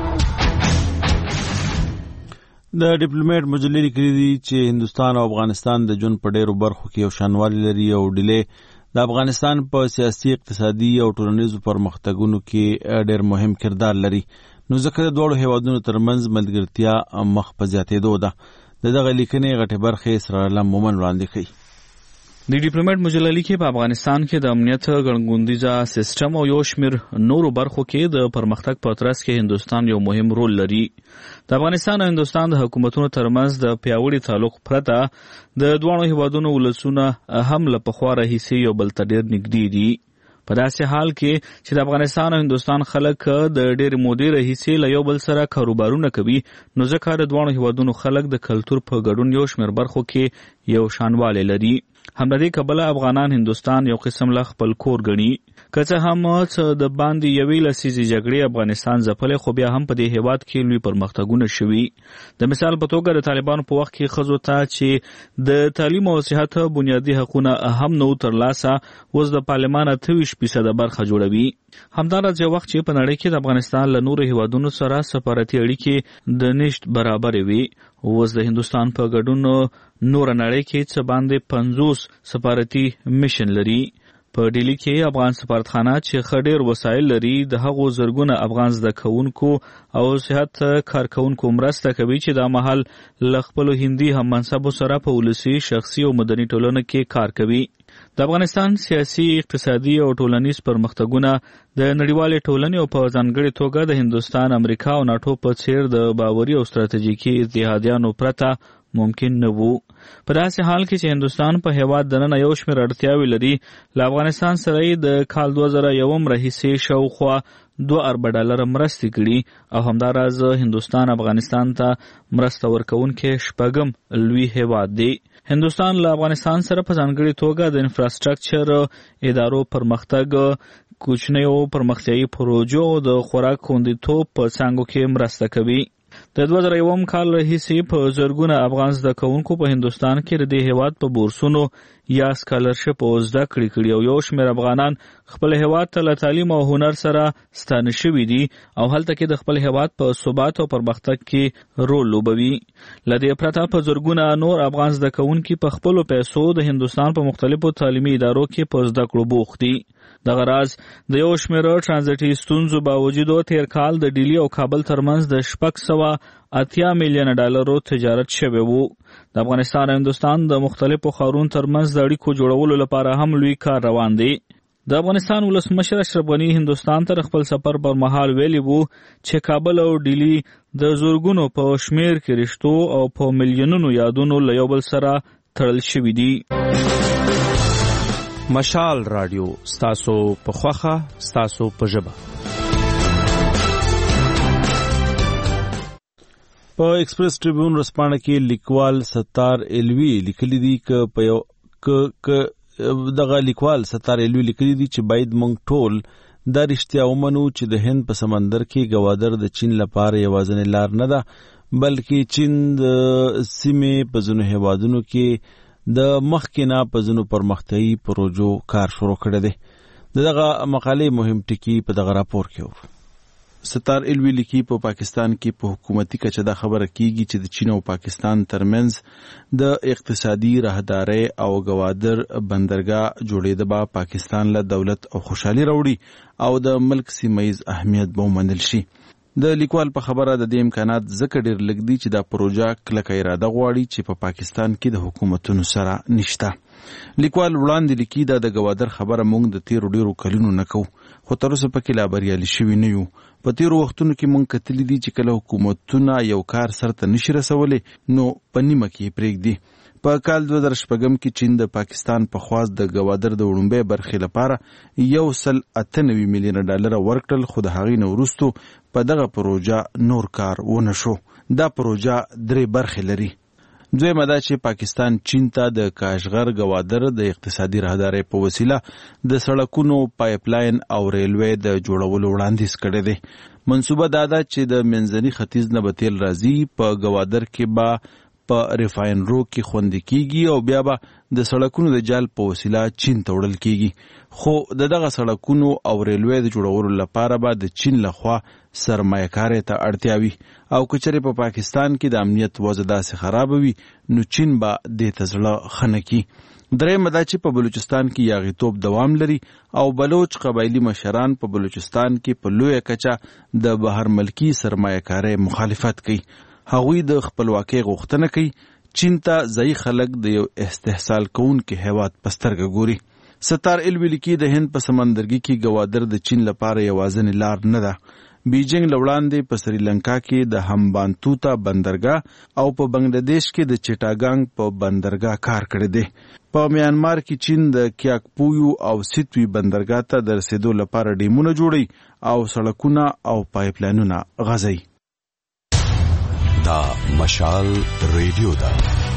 د ډیپلوماټ مجلې لیکلي دي چې هندوستان او افغانستان د ژوند په ډېرو برخو کې یو شانوالی لري او ډیلې د افغانستان په سیاسي، اقتصادي او ټولنیزو پرمختګونو کې ډېر مهم کردار لري، نو ځکه د دواړو هیوادونو ترمنځ ملګرتیا مخ په زیاتېدو ده. د دغه لیکنې غټې برخې اسرار الله مومن وړاندې کوي. د ډیپلوماټ مجله لیکي په افغانستان کې د امنیت ګڼګوندیزه سیستم او یو شمیر نورو برخو کې د پرمختګ په ترڅ کې هندوستان یو مهم رول لري. د افغانستان او هندوستان د حکومتونو ترمنځ د پیاوړي تعلق پرته د دواړو هیوادونو ولسونه هم له پخوا راهیسې یو بل ته ډېر نږدې دي. په داسې حال کې چې د افغانستان او هندوستان خلک د ډېرې مودې راهیسې له یو بل سره کاروبارونه کوي، نو ځکه د دواړو هیوادونو خلک د کلتور په ګډون یو شمیر برخو کې یو شانوالی لري. همدې کبله افغانان هندوستان یو قسم له خپل کور ګڼي. که څه هم څه د باندې یوې لسیزې جګړې افغانستان ځپلی، خو بیا هم په دې هیواد کې لوی پرمختګونه شوي. د مثال په توګه د طالبانو په وخت کې ښځو ته چې د تعلیم او صحت بنیادي حقونه هم نه ترلاسه، اوس د پارلمان 28% برخه جوړوي. همداراز یو وخت چې په نړۍ کې د افغانستان له نورو هیوادونو سره سفارتي اړیکې د نشت برابرې وي، اوس د هندوستان په ګډون نور نړۍ کې څه باندې 50 سفارتي میشن لري. په ډیلی کې افغان سفارتخانه چې ښه ډېر وسایل لري، د هغو زرګونه افغان زده کوونکو او صحت کارکوونکو مرسته کوي چې دا مهال له خپلو هندي هم منصبو سره په ولسي، شخصي او مدني ټولنه کې کار کوي. د افغانستان سیاسي، اقتصادي او ټولنیز پرمختګونه د نړیوالې ټولنې او په ځانګړې توګه د هندوستان، امریکا او ناټو په څیر د باوري او ستراتیژیکي اتحادیانو پرته ممکن نه وو. په داسې حال کې چې هندوستان په هیواد دننه یو شمېر اړتیاوې لري، له افغانستان سره یې د کال 2001 راهیسې شاوخوا $2 ارب مرستې کړي او همداراز هندوستان افغانستان ته مرسته ورکوونکی 6م لوی هیواد دی. هندوستان له افغانستان سره په ځانګړې توګه د انفراستراکچر ادارو پرمختګ کوچنیو پرمختیایي پروژو او د خوراک خوندیتوب په څانګو کې مرسته کوي. د 2001 کال راهیسې په زرګونه افغان زده کوونکو په هندوستان کې د دې هیواد په بورسونو یا سکالرشپ او زده کړې کړي او یو شمېر افغانان خپل هیواد ته له تعلیم او هنر سره ستانه شوي دي او هلته کې د خپل هیواد په ثبات او پرمختګ کې رول لوبوي. له دې پرته په زرګونه نور افغان زده کوونکي په خپلو پیسو د هندوستان په مختلفو تعلیمي ادارو کې په زده کړو بوخت دي. دغه راز د یو شمېر ټرانزیټي ستونزو باوجود تیر کال د ډیلی او کابل ترمنځ د 680 میلیونه ډالرو تجارت شوی وو. د افغانستان او هندوستان د مختلفو ښارونو ترمنځ د اړیکو جوړولو لپاره هم لوی کار روان دی. د افغانستان ولسمشر اشرف غني هندوستان ته خپل سفر پر مهال ویلي وو چې کابل او ډیلی د زورګونو په شمېر کې رشتو او په میلیونونو یادونو له یو بل سره تړل شوي دي. مشال رادیو ستاسو په خوخه ستاسو په ژبه. په ایکسپریس ټریبیون رسپانه کې لیکوال ستار الوی لیکلي دي دغه لیکوال ستار الوی لیکلي دي چې باید موږ ټول دا رښتیا ومنو چې د هند په سمندر کې ګوادر د چین لپاره یوازینۍ لار نه ده، بلکې چین د سیمې په ځینو هیوادونو کې د مخکې نه په ځینو پرمختیایي پروژو کار شروع کړی دی. دغه مقالې مهم ټکي په دغه راپور کې وو. ستار الوی لیکي په پاکستان کې په حکومتي کچه دا خبره کیږي چې د چین او پاکستان ترمنځ د اقتصادي راهدارۍ او ګوادر بندرګاه جوړېده به پاکستان له دولت او خوشحالي راوړي او د ملک سیمه‌ییز اهمیت به ومنل شي. د لیکوال په خبره د دې امکانات ځکه ډېر لږ دي چې دا پروژه کلکه اراده غواړي چې په پاکستان کې د حکومتونو سره نشته. لیکوال وړاندې لیکي دا د ګوادر خبره موږ د تیرو ډېرو کلونو نه کوو، خو تر اوسه پکې لا بریالي شوي نه یو. په تیرو وختونو کې موږ کتلي دي چې کله حکومتونه یو کار سرته نشي رسولی نو په نیمه کې پرېږدي. په کال 2006 کې چین د پاکستان په خواست د ګوادر د وړومبۍ برخې لپاره 198 میلیونه ډالر ورکړل، خو د هغې نه وروستو په دغه پروژه نور کار ونه شو. دا پروژه 3 برخې لري. دویمه دا چې پاکستان چین ته د کاشغر ګوادر د اقتصادي راهدارۍ په وسیله د سړکونو، پایپ لاین او ریلوی د جوړولو وړاندیز کړی دی. منصوبه دا ده چې د منځني ختیځ نه به تیل راځي، په ګوادر کې به په ریفاینرو کې خوندي کیږي او بیا به د سړکونو د جال په وسیله چین ته وړل کیږي. خو دغه سړکونو او ریلوی د جوړولو لپاره به د چین لخوا سرمایه‌کارۍ ته اړتیا وي او که چېرې په پاکستان کې د امنیت وضع داسې خرابه وي نو چین به دې ته زړه ښه نه کړي. درېیمه دا چې په بلوچستان کې یاغیتوب دوام لري او بلوچ قبایلي مشران په بلوچستان کې په لویه کچه د بهر ملکي سرمایه‌کارۍ مخالفت کوي. هغوی د خپلواکۍ غوښتنه کوي. چین ته ځایي خلک د یو استحصال کوونکي هیواد په سترګه ګوري. ستار الوی لیکي د هند په سمندرګي کې ګوادر د چین لپاره یوازینۍ لار نه ده. بیجینګ له وړاندې په سریلنکا کې د همبانتوتا بندرګاه او په بنگلادیش کې د چټاګانګ په بندرګاه کار کړی دی. په میانمار کې چین د کیاکپویو او سیتوي بندرګاه ته د رسیدو لپاره ډیمونه جوړي او سړکونه او پایپ لاینونه غځوي. دا مشال ریډیو ده.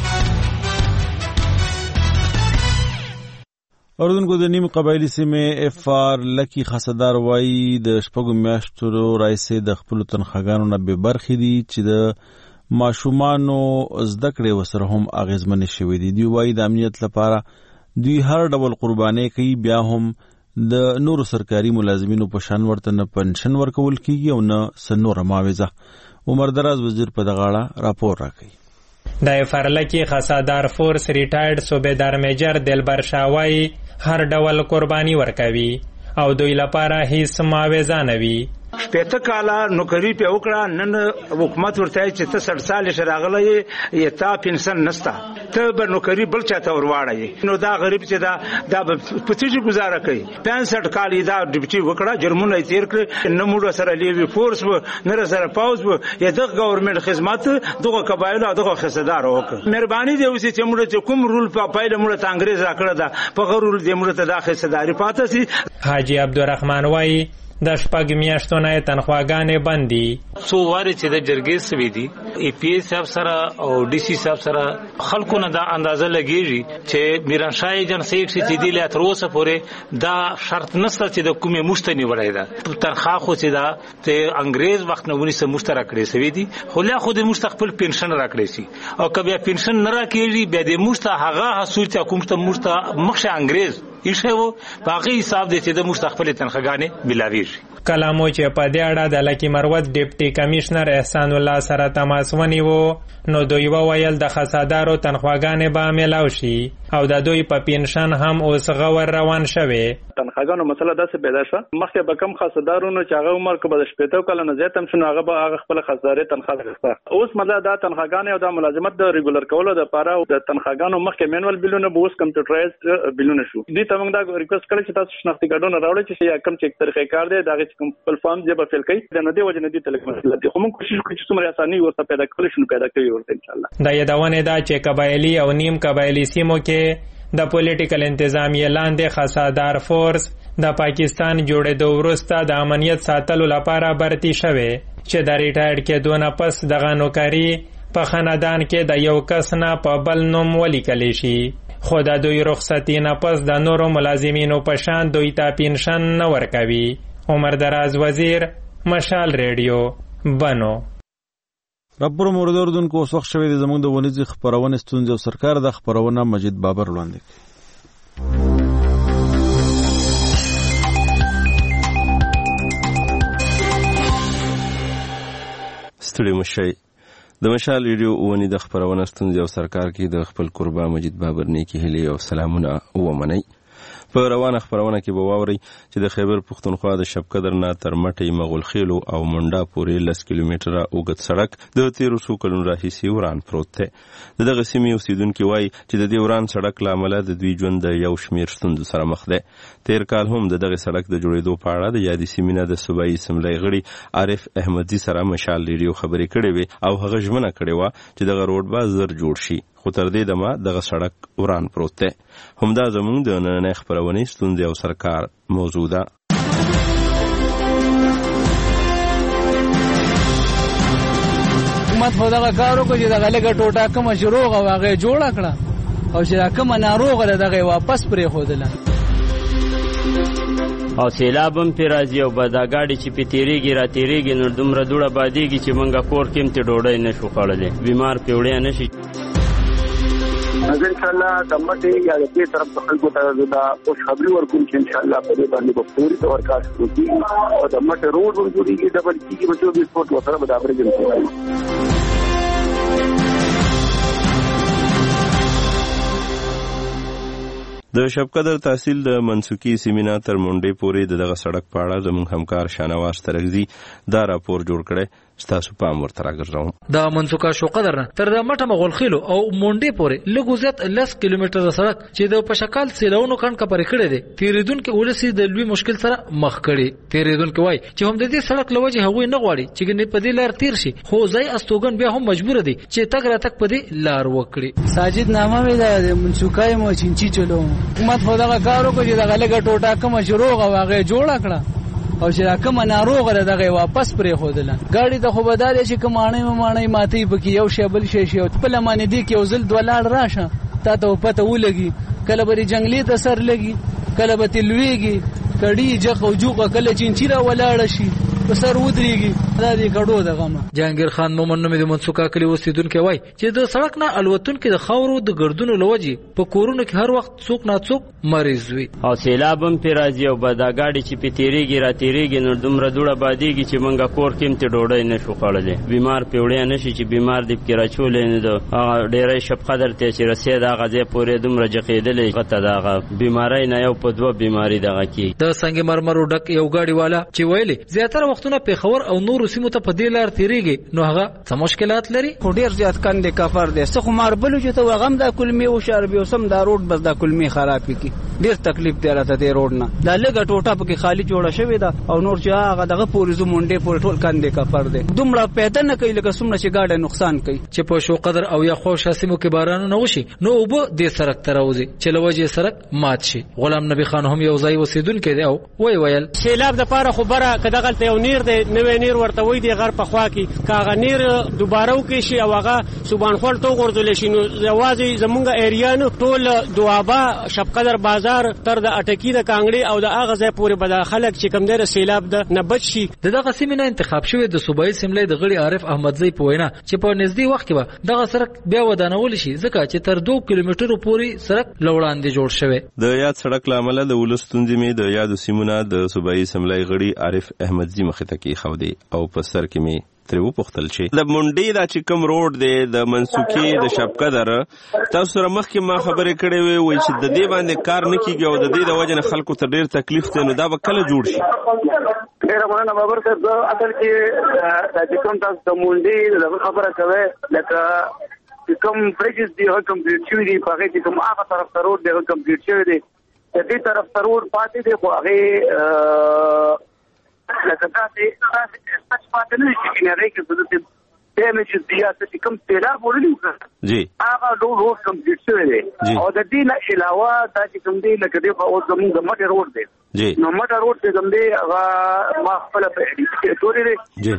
اردوونکو د نیم قبایلي سیمې افار لکی خاصدار وایي د 6 میاشتو راهیسې د خپلو تنخواګانو نه بې برخې دي چې د ماشومانو زده کړې ورسره هم اغېزمنې شوې دي. دوی وایي د امنیت لپاره دوی هر ډول قربانۍ کوي، بیا هم د نورو سرکاري ملازمینو په شان ورته نه پنشن ورکول کیږي او نه څه نوره معاوضه. عمر دراز وزیر په دغه اړه راپور راکوي. د فرلکی خاصدار فورس ریټایرډ صوبیدار میجر دلبر شاوای هر ډول قرباني ورکوي او دوی لپاره هیڅ معاوضه نه وي. 15 کاله نوکری په وکړه، نن حکومت ورته چې ته 60 سال شراغله یې تا پنشن نستا، ته به نوکری بل چاته ورواړی. نو دا غریب چې دا پتیجی گزاره کوي. 65 کال دا ډیپټي وکړه، جرمونه یې تیر کړ، نه موږ سره لیوی فورس و نه سره پاوز و یا د گورنمنت خدمت دغه قبایل او دغه خصدار وکړه. مهرباني دی اوس چې موږ کوم رول په پایله موږ ته انګريز راکړه دا په غرور دې موږ ته دا خصداري پاتې سي. حاجی عبدالرحمن وای د 6 میاشتو نه تنخواګانې بندي. څو واره چې د جرګې سوي دي ای پی ایس صاحب سره او ډي سي صاحب سره خلکو نه دا اندازه لګیږي چې میرانشاه جن سیک چې دی له تر اوسه پورې دا شرط نشته چې د کومې مشتنی وړای دا تنخواه خو چې دا ته انګريز وخت نه ونی سره مشترک کړی سوي دي خو لا خو د مستقبل پنشن راکړي سي او کبه پنشن نه راکېږي به د مشته هغه حصول چې حکومت مشته مخشه انګريز ایشه وو باقي حساب دي چې د مستقبل تنخواګانې بلاویږي. کلامو چې په دې اړه د لکی مروت ډیپټي کمشنر احسان الله سره تماس ونیو نو دوی وویل د خسادارو تنخواګانې به ملاو شي او د دوی په پنشن هم اوس غور روان شوه. تنخواګانو مسله داسې پیدا شوه مخکې به کم خسادارونو چې هغه عمر کې به 15 کال نه زیات هم شنو هغه به هغه خپل خسارې تنخواه غوښته. اوس مله دا تنخواګانې او د ملازمت د ریګولر کولو لپاره د تنخواګانو مخکې مینوال بلونه به اوس کمپیوټرایزډ بلونه شو. دې ته موږ دا ریکوست کړی چې تاسو شناختی کارتونه راوړئ چې یا کم چې طریقې کار دی دا چې کوم خپل فارم دی به فیل کړئ د ندی وجه ندی تلک دي خو موږ کوشش کوو چې څومره اساني ورته پیدا کړو شنو پیدا کوي ورته ان شاء الله. دا یادونه ده چې قبایلی او نیم قبایلی سیمو کې د پولیټیکل انتظامیه لاندې خسادار فورس د پاکستان جوړېدو وروسته د امنیت ساتلو لپاره برتی شوه چې د ریټایرډ کېدو نه پس دغه نوکری په خاندان کې د یو کس نه په بل نوم ولیکل شي خو د دوی رخصتي نه پس د نورو ملازمینو په شان دوی ته پنشن نه ورکوي. عمر دراز وزیر مشال ریډیو بنو. رپور موردوردون کو وسوخ شوی د زموږ د ونیز خبرونه ستونزې او سرکار د خبرونه مجید بابر وړاندې ستړي مشي د مشال ریډیو ونی د خبرونه ستونزې او سرکار کې د خپل قربا مجید بابر نیکی هلي او سلامونه ومني. په روانه خبرونه کې به واوري چې د خیبر پښتونخوا د شبقدر نه تر مټې مغولخیلو او منډا پورې 10 کیلومتره اوږد سړک د 1300 کلونو راهیسې وران پروت دی. دغه سیمې اوسیدونکي وایي چې د دې وران سړک له امله د دوی ژوند د یو شمېر ستونزو سره مخ دی. تیر کال هم د دغه سړک د جوړېدو په اړه د یادې سیمې نه د صوبایي اسمبلۍ غړي عارف احمدي سره مشال ریډیو خبرې کړې وې او هغه ژمنه کړې وه چې دغه روډ به زر جوړ شي خو تر دې دمه دغه سړک وران پروت دی. همدا زموږ د نننۍ خپرونې ستونزې او سرکار موضوع ده. حکومت خو دغه کار وکړو چې دغه لږه ټوټه کومه چې روغه وه هغه یې جوړه کړه او چې کومه ناروغه ده دغه یې واپس پرېښودله او سیلاب هم پې راځي او به دا ګاډي چې پې تېرېږي را تېرېږي نو دومره دوړه بادېږي چې موږ کور کې هم ترې ډوډۍ نه شو خوړلی بیمار پې وړیا نه شي. اگر انشاءالله د مټې یا د دې طرف د خلکو ته دا خوشخبري ورکوم چې انشاءالله په دې باندې به پوري طور کار وکړي او د مټې روډ هم جوړېږي ډبل کېږي به 24 فوټ ورسره به برابرېږي. د شبقدر تحصیل د منسوکي سیمینا تر منډې پورې دغه سړک په اړه زموږ همکار شانواز ترغزي دا راپور جوړ کړی ستاسو پام ورته راګرځوم. د منسوکا شوقدر نه تر د مټه مغولخیلو او منډې پورې لږ زیات 10 کیلومتره سړک چې د پشکال سیلونو کڼکه پرې کړی دی تیریدونکو ولسی د لوی مشکل سره مخ کړي. تیریدونکو وایي چې هم د دې سړک لوجه هغوی نه غواړي چې ګنې په دې لار تیر شي خو ځای استوګن بیا هم مجبور دي چې تګ راتګ په دې لار وکړي. ساجد نامه وی د منسوکای مو چینچی چلو حکومت خو دغه کار وکړو چې دغه لږه ټوټه کومه چې روغه وه هغه یې جوړه کړه او چې کومه ناروغه ده دغه یې واپس پرېښودله. ګاډي ته خو به دا دی چې که ماڼۍ ماتوي پکې یو شی بل شی شي خپله مانې دې کې یو ځل دوه لاړ راشه تا ته پته ولګي کله به جنګلي ته سر لګي کله به تې لویږي کډي جخ او جوقه کله چینچي را ولاړه شي په سر ودرېږي دا دې کډو د غمه. جهانګیر خان مومن نومې د منسوکا کلي اوسېدونکی وایي چې د سړک نه الوتونکي د خاورو د ګردونو له وجې په کورونو کې هر وخت څوک ناڅوک مریض وي او سیلاب هم پې راځي او به دا ګاډي چې پې تېرېږي را تېرېږي نو دومره دوړه بادېږي چې موږ کور کې هم ترې ډوډۍ نه شو خوړلی بیمار پې وړیا نه شي چې بیمار دې پکې راچولی نه ده هغه ډېری شبقدر ته چې رسېد هغه ځای پورې دومره جقېدلی هغه ته د هغه بیمارۍ نه یو په دوه بیماري دغه کېږي. د سنگ مرمرو ډک یو ګاډي والا چې ویلې زیاتره وختونه پیښور او نورو سیمو ته په دې لار تیریږي نو هغه څه مشکلات لري؟ خو ډیر زیات کندې کفر دی څه خو ماربلو چې ته وغم دا کلمې وشار بیا سم دا روډ بس دا کلمې خراب کی ډیر تکلیف دی راته دې روډ نه دا لګه ټوټه پکې خالی جوړه شوې ده او نور چې هغه دغه پورې زمونډې پورې ټول کندې کفر دی دومره پیدا نه کوي لکه څومره چې ګاډه نقصان کوي چې په شو قدر او یا خو شاسمو کې باران نه وشي نو وب دې سرک تراوزي چې لوجه سرک مات شي. غلام نبی خان هم یو ځای اوسیدونکو دی او ویل سیلاب د پاره خو بره کده غلطه یو نیر دی نوې نیر ورته وای دی غر په خوا کې کاغه نیر دوباره وکړي شي او هغه سبحان خور تو غردل شي نو زوازي زمونږ ایریا نو ټول دوابا شپقدر بازار تر د اټکی د کانګړي او د اغه ځای پورې بد خلک چې کم دی سیلاب د نبچ شي. دغه سیمه انتخاب شوی د صوبایي سیملې د غړي عارف احمدزی په وینا چې په نږدې وخت کې به دغه سړک بیا ودانول شي ځکه چې تر 2 کیلومترو پورې سړک لوړاندې جوړ شوی. د یاد سړک لامل د ولستونځي می د یاد سیمونه د صوبایي سیملې غړي عارف احمدزی مخه ته کې خو دی او په سر کې می ترو پختل شي د مونډې دا چې کوم روډ دی د منسوکي د شپقدر تاسو سره مخکې ما خبرې کړې وي چې د دې باندې کار نه کیږي او د دې د وجه نه خلکو ته ډیر تکلیف دی نو دا به کله جوړ شي؟ ډیر مننه بابر صاحب اصل کې د کوم تاسو د مونډې د خبره کوي لکه کوم بریجز دی هغه کمپلیټ شوی دی په هغه کې کوم هغه طرف ته روډ دی هغه کمپلیټ شوی دی د دې طرف ته روډ پاتې دی خو هغه لکه تاسو سچ پاتې نه شي چې هغه کې څه د ډیمیجز دی چې کوم سیلاب ورلې جی هغه روډ کمپلیټ شوی دی او د دې نه علاوه دا چې کوم دی لکه د او زموږ د مټ روډ دی جی نو مټ روډ چې کوم دی هغه ما خپل په اډیټ کې ټوري دی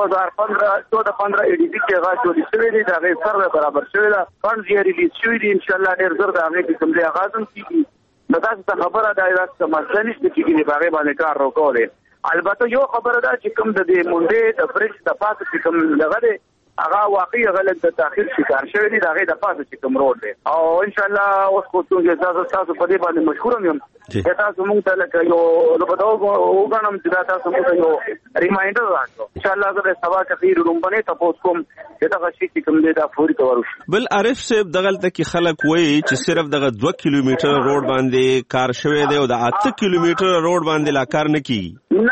په 2015 اډیټ کې هغه ټوري شوی دی دا غي سره برابر شوی دا فنډ یې ریلیز شوی دی ان شاء الله ډیر زر دا هغه کوم دی هغه ځم کیږي نو تاسو ته خبره ده چې مسله نشته چې په هغه باندې کار وکړي. البته یو خبره ده چې کوم د دې مونډې د برج د پاسه چې کوم لغه دی هغه واقعي غلط د تاخير شکار شوی دی هغه د پاسه چې کوم روډ دی او ان شاء الله اوس کو تاسو په دې باندې مشکور یم چې تاسو مونږ ته لکه یو لبداو وګڼم چې تاسو مونږ یو ریمایندر راکړو ان شاء الله زه سبا کثیر رومبنه تاسو کوم چې دا شي چې کوم دی دا فوري تور شي. بل عارف صاحب دغلته کې خلک وایي چې صرف دغه 2 کیلومتر روډ باندې کار شوی دی او د 8 کیلومتر روډ باندې لا کار نه کیږي.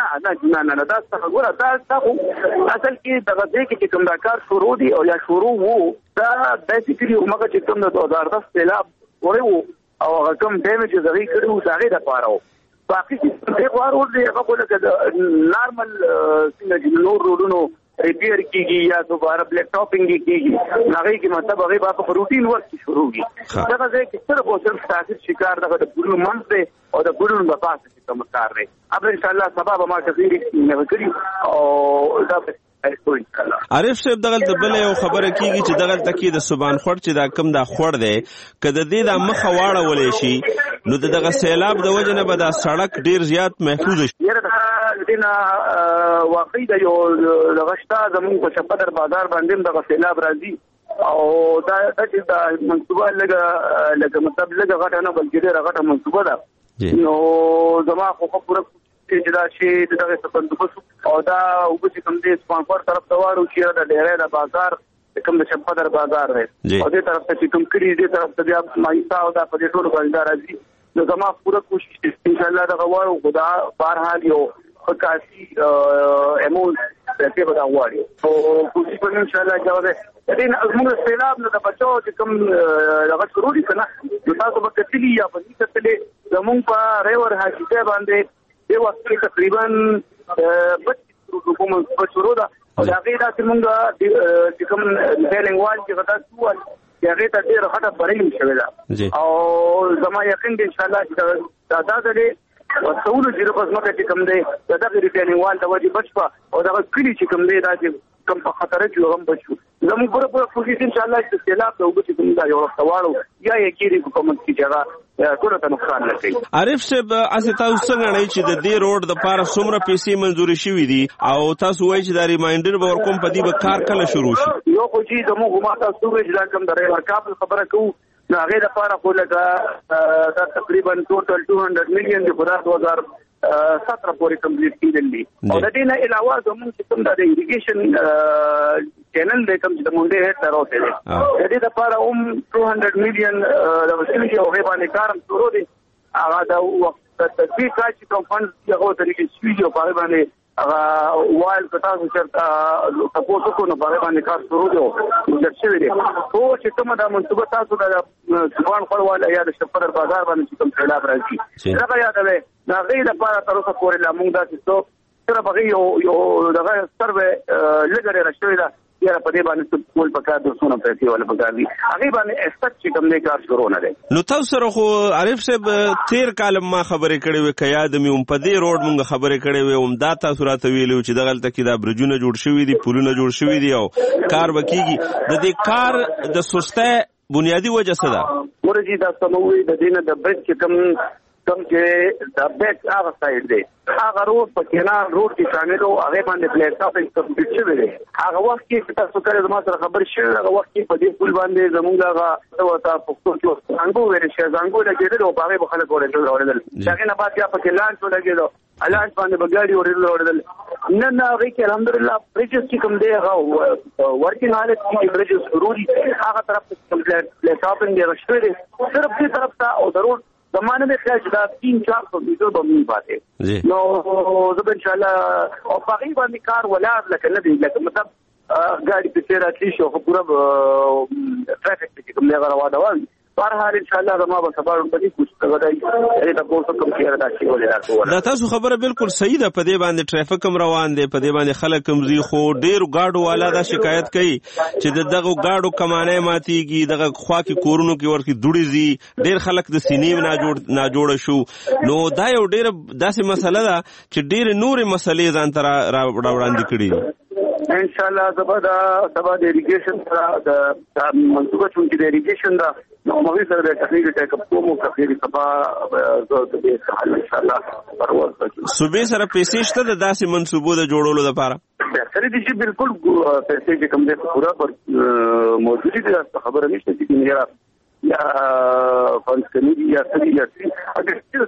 نه دا څنګه ګوره دا اصل کې دغه دې کې کوم دا کار شروع دی او یا شروع وو دا بیسیکلی عمره چې کوم د 2010 سیلاب ورو او کوم ډیمیج زری کړو دا غي د پاره باقي چې یو روډ دی هغه بوله چې نارمل څنګه نور روډونو ریپیر کیږي یا دوباره بلیک ټاپینګ کیږي هغه کې مطلب هغه په روټین ورک شروع کیږي دا ځکه چې صرف او صرف تاثیر شکار دغه د ګورو منځ دی او د ګورو په پاسه چې کوم کار دی اب ان شاء الله سبا ما کثیر نه کړی او دا عارف صاحب دغه بل یو خبره کیږي چې دغه تکي د سبحان خور چې دا کم دا خور دی کله دې د مخ واړه ولې شي نو دغه سیلاب د وجه نه به دا سړک ډیر زیات محفوظ شي. دینا واقعي د یو لغشتا زمون په شپدر بازار باندې دغه سیلاب راځي او دا چې دا منصوبه لګه مطلب لګه غټه نه بلکې ډیره غټه منصوبه ده نو زما خو پوره چې دا شي دغه څه او دا وګورئ کوم دې سپانسر طرف ته وارو چې دا ډیره د بازار کوم د شپدر بازار دی او دې طرف ته چې کوم کړي دې طرف ته بیا مایسا او دا په دې ټول باندې راځي نو زما پوره کوشش ان شاء الله دا وارو خدا بهرحال یو خاصي امول ته به دا واري او کوشش کوم ان شاء الله جواب دې موږ سیلاب نه د بچو چې کوم هغه شروع دي کنه نو تاسو به کتلی یا په دې کتلې زمونږ په ریور حاجته باندې یو وخت تقریبا 25 کوم شروع ده او دا غیر چې موږ چې کوم ډیلنګوال چې غدا سوال هغه ته ډیر غټه بریم شوی ده او زما یقین دی ان شاء الله چې دا دې وسولو چې په ځمکه چې کوم دی دا غیر ډیلنګوال د وجه بچپا او دا کلی چې کوم دی دا چې کوم په خطر کې هم بچو زموږ پوره کوشش ان شاء الله چې سیلاب ته وګورئ چې دا یو وختوالو یا یې کېږي کوم چې جگہ ټول ته نقصان نه کوي. عارف صاحب اسه تاسو څنګه نه چې د دې روډ د پاره څومره پیسې منزوري شوې دي او تاسو وایي چې دا ریمایندر به ورکوم په دې به کار کله شروع شي؟ یو خو چې زموږ ما تاسو وایي چې کوم درې ورکاب خبره کوو نو هغه د پاره خو لګا دا تقریبا ټوټل 200 میلیون د 2017 پورې کمپلیټ کیدل دي او د دې نه علاوه زموږ چې کوم د ایریګیشن چینل د کوم د مونډه هټ تر اوسه دي د دې لپاره 200 میلیون د وسیلې او هی باندې کارم شروع دي هغه د وخت د تدبیر چې کوم فند هغه طریقې سوي او په باندې وایل کتا چې تاسو کو نو باندې کار شروع دی چې شوی دی او چې کومه د منصوبه تاسو د ځوان خپلوال یا د شپر بازار باندې کوم خلاف راځي دا یادوي دا غیر لپاره تر اوسه پورې لا موږ داسې څو تر بغي یو دغه سروې لګره راشوي دا یا په دې باندې ټول پکا د سونه پیسې ولا پکاري هغه باندې ایکسپیکټ چې کوم نه کار شروع نه دی نو تاسو سره خو عارف صاحب تیر کال ما خبرې کړې وې کیا د مې په دې روډ مونږ خبرې کړې وې هم دا تاسو راته ویلو چې دغلته کې دا برجونه جوړ شوي دي پلونه جوړ شوي دي او کار وکيږي د دې کار د سسته بنیادی وجه څه ده ورجی دا سموي د دینه د برج چې کم چې د بیک هغه سایډ دی هغه روډ په کنار روډ کې شاملو هغه باندې پلیټ ټاپینګ کمپلیټ شوی دی هغه وخت کې تاسو کړه زما سره خبر شوی هغه وخت کې په دې پول باندې زموږ هغه وتا پښتون کې څنګه ویل شي څنګه لګیدل او هغه په خلک ورېدل څنګه نه بعد یا په کلان څو لګیدل الاج باندې بغاړي ورېدل نه هغه کې الحمدلله پریجس چې کوم دی هغه ورکینګ حالت کې پریجس ضروري هغه طرف ته پلیټ ټاپینګ دی شوی دی صرف دې طرف ته او ضرور زمانه میں خیال دا 3-4 میٹر بمنی باتیں نو زب انشاءاللہ او باقی باندې کار ولاد لکه نه دی لکه مطلب گاڑی په تیر اچي شو پورا ټریفیک کې کوم نه غواړه وای بهرحال انشاءالله زما به سبا باندې کوشش کوي دا کوم کوم کیر دا شي ولې دا تاسو خبره بالکل صحیح ده په دې باندې ټریفیک هم روان دي په دې باندې خلک هم زی خو ډیر گاډو والا دا شکایت کوي چې دغه گاډو کمانه ماتيږي دغه خوا کې کورونو کې ورکی دوړي زی ډیر خلک د سینې نه جوړ شو نو دا یو ډیر داسې مسله ده چې ډیر نورې مسلې ځان تر راوړاندې کړي ان شاء الله سبا د اریګیشن سره د منصوبه چونکی د اریګیشن دا نو موږ سره د تخنیک ټیک اپ کومو کفیری سبا د دې ان شاء الله پرواز کوي صوبې سره پیسې شته د داسې منصوبو د جوړولو لپاره سره دي چې بالکل پیسې چې کوم دې پورا پر موجودي دي خبره نشته چې یا فنس کمیږي یا سړي یا اگر څه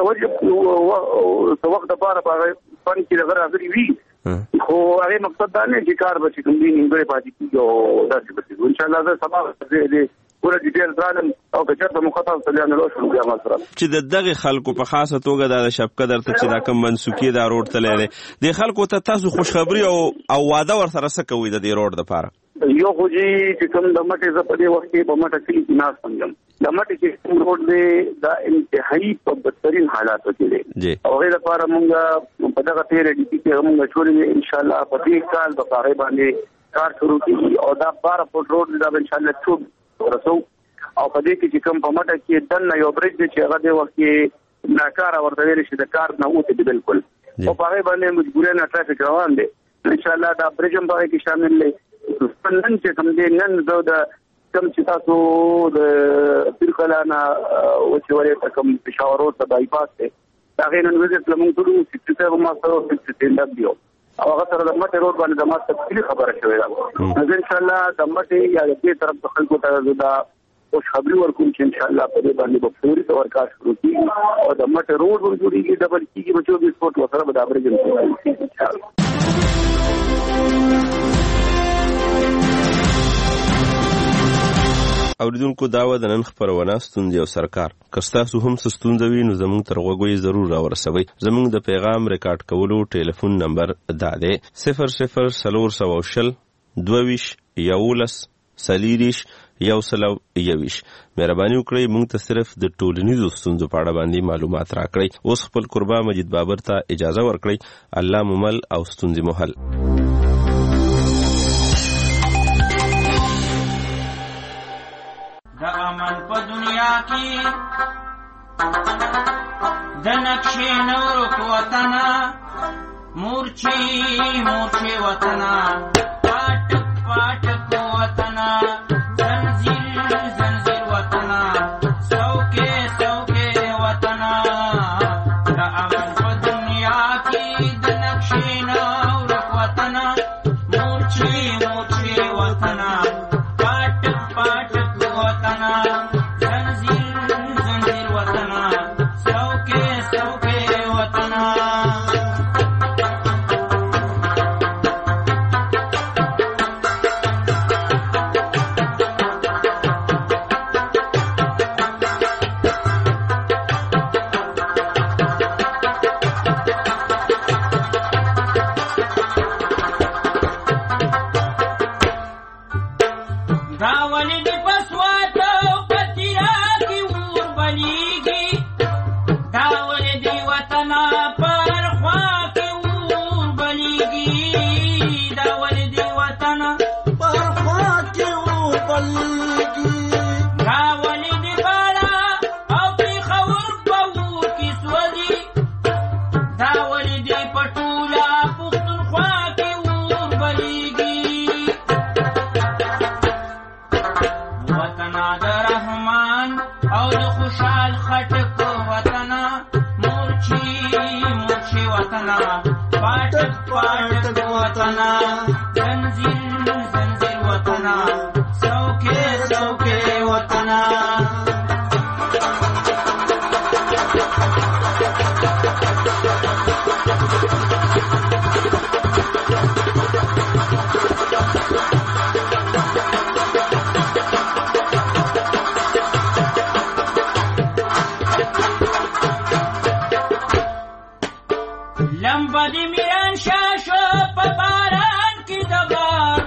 توجه وخت لپاره په فن کې راغلي وي خو هغه مقصد دا نه چې کار به کوم دي نیمګړی پاتې کیږي او دا چې ان شاء الله زه سبا دې پوره ډیټیل ځانم او که چېرته مخاطب سلیان له شروع بیا ما سره چې دغه خلکو په خاصه توګه د شپقدر ته چې دا کوم منسوکي دا روډ ته لري د خلکو ته تاسو خوشخبری او واده ور سره څه کوي د دې روډ لپاره یو خو چې کوم د مټې ز په دې وخت کې په مټه کې ناس څنګه د مټې چې روډ دی دا انتهایی په بدترین حالاتو کې دی او غیر لپاره مونږ په دغه تیر دي چې مونږ شولې ان شاء الله په دې کال په هغه باندې کار شروع کیږي او دا 12 فوټ روډ دا ان شاء الله ټول ورسو او په دې کې چې کوم په مټه کې دنه یو برج دی چې هغه د وخت کې ناکاره ورته ویل شي د کار نه اوته دی بالکل او په هغه باندې مجبورانه ټرافیک روان دی ان شاء الله دا برج هم په کې شامل دی نن چې کوم دی نن د کم چې تاسو د پیرکلانا او چې ورته کوم پېښور روډ ته بایپاس دی دا غینن وزټ لمون ټول چې ما سره څه دی او هغه سره د مټ روډ باندې د ما تفصیلی خبره شوې ده ان شاء الله د مټ یا د دې طرف خلکو ته دا خوش خبري ورکوم چې ان شاء الله په دې باندې په فوري تور کار شروع کیږي او د مټ روډ ورجوړيږي ډبل کیږي بچو د سپورت وسره به د ابرجن کیږي ان شاء الله اوریدونکو داوا د نن خبرونه ستوندې او سرکار کستاسو هم ستوندوي نو زموږ تر غوږی ضرور راورسوي زموږ د پیغام ریکارډ کولو ټلیفون نمبر دا دی 00 22 11 سلیریش یو سلو یویش مهرباني وکړئ موږ ته صرف د ټولنیزو ستونزو په اړه باندې معلومات راکړئ اوس خپل قربا مجید بابر ته اجازه ورکړئ الله ممل او ستونزې محل د امن په دنیا کې د نقشې نور کو وطن مورچی وطن پاټ پاټ کو وطن زنجیر وطن سوکے وطن د امن په دنیا کې د نقشې نور کو وطن مورچی وطن پاټک وطنا زنجیر زنجیر وطنا څوکې څوکې وطنا لمبه د میران شاه شو په باران کې د بار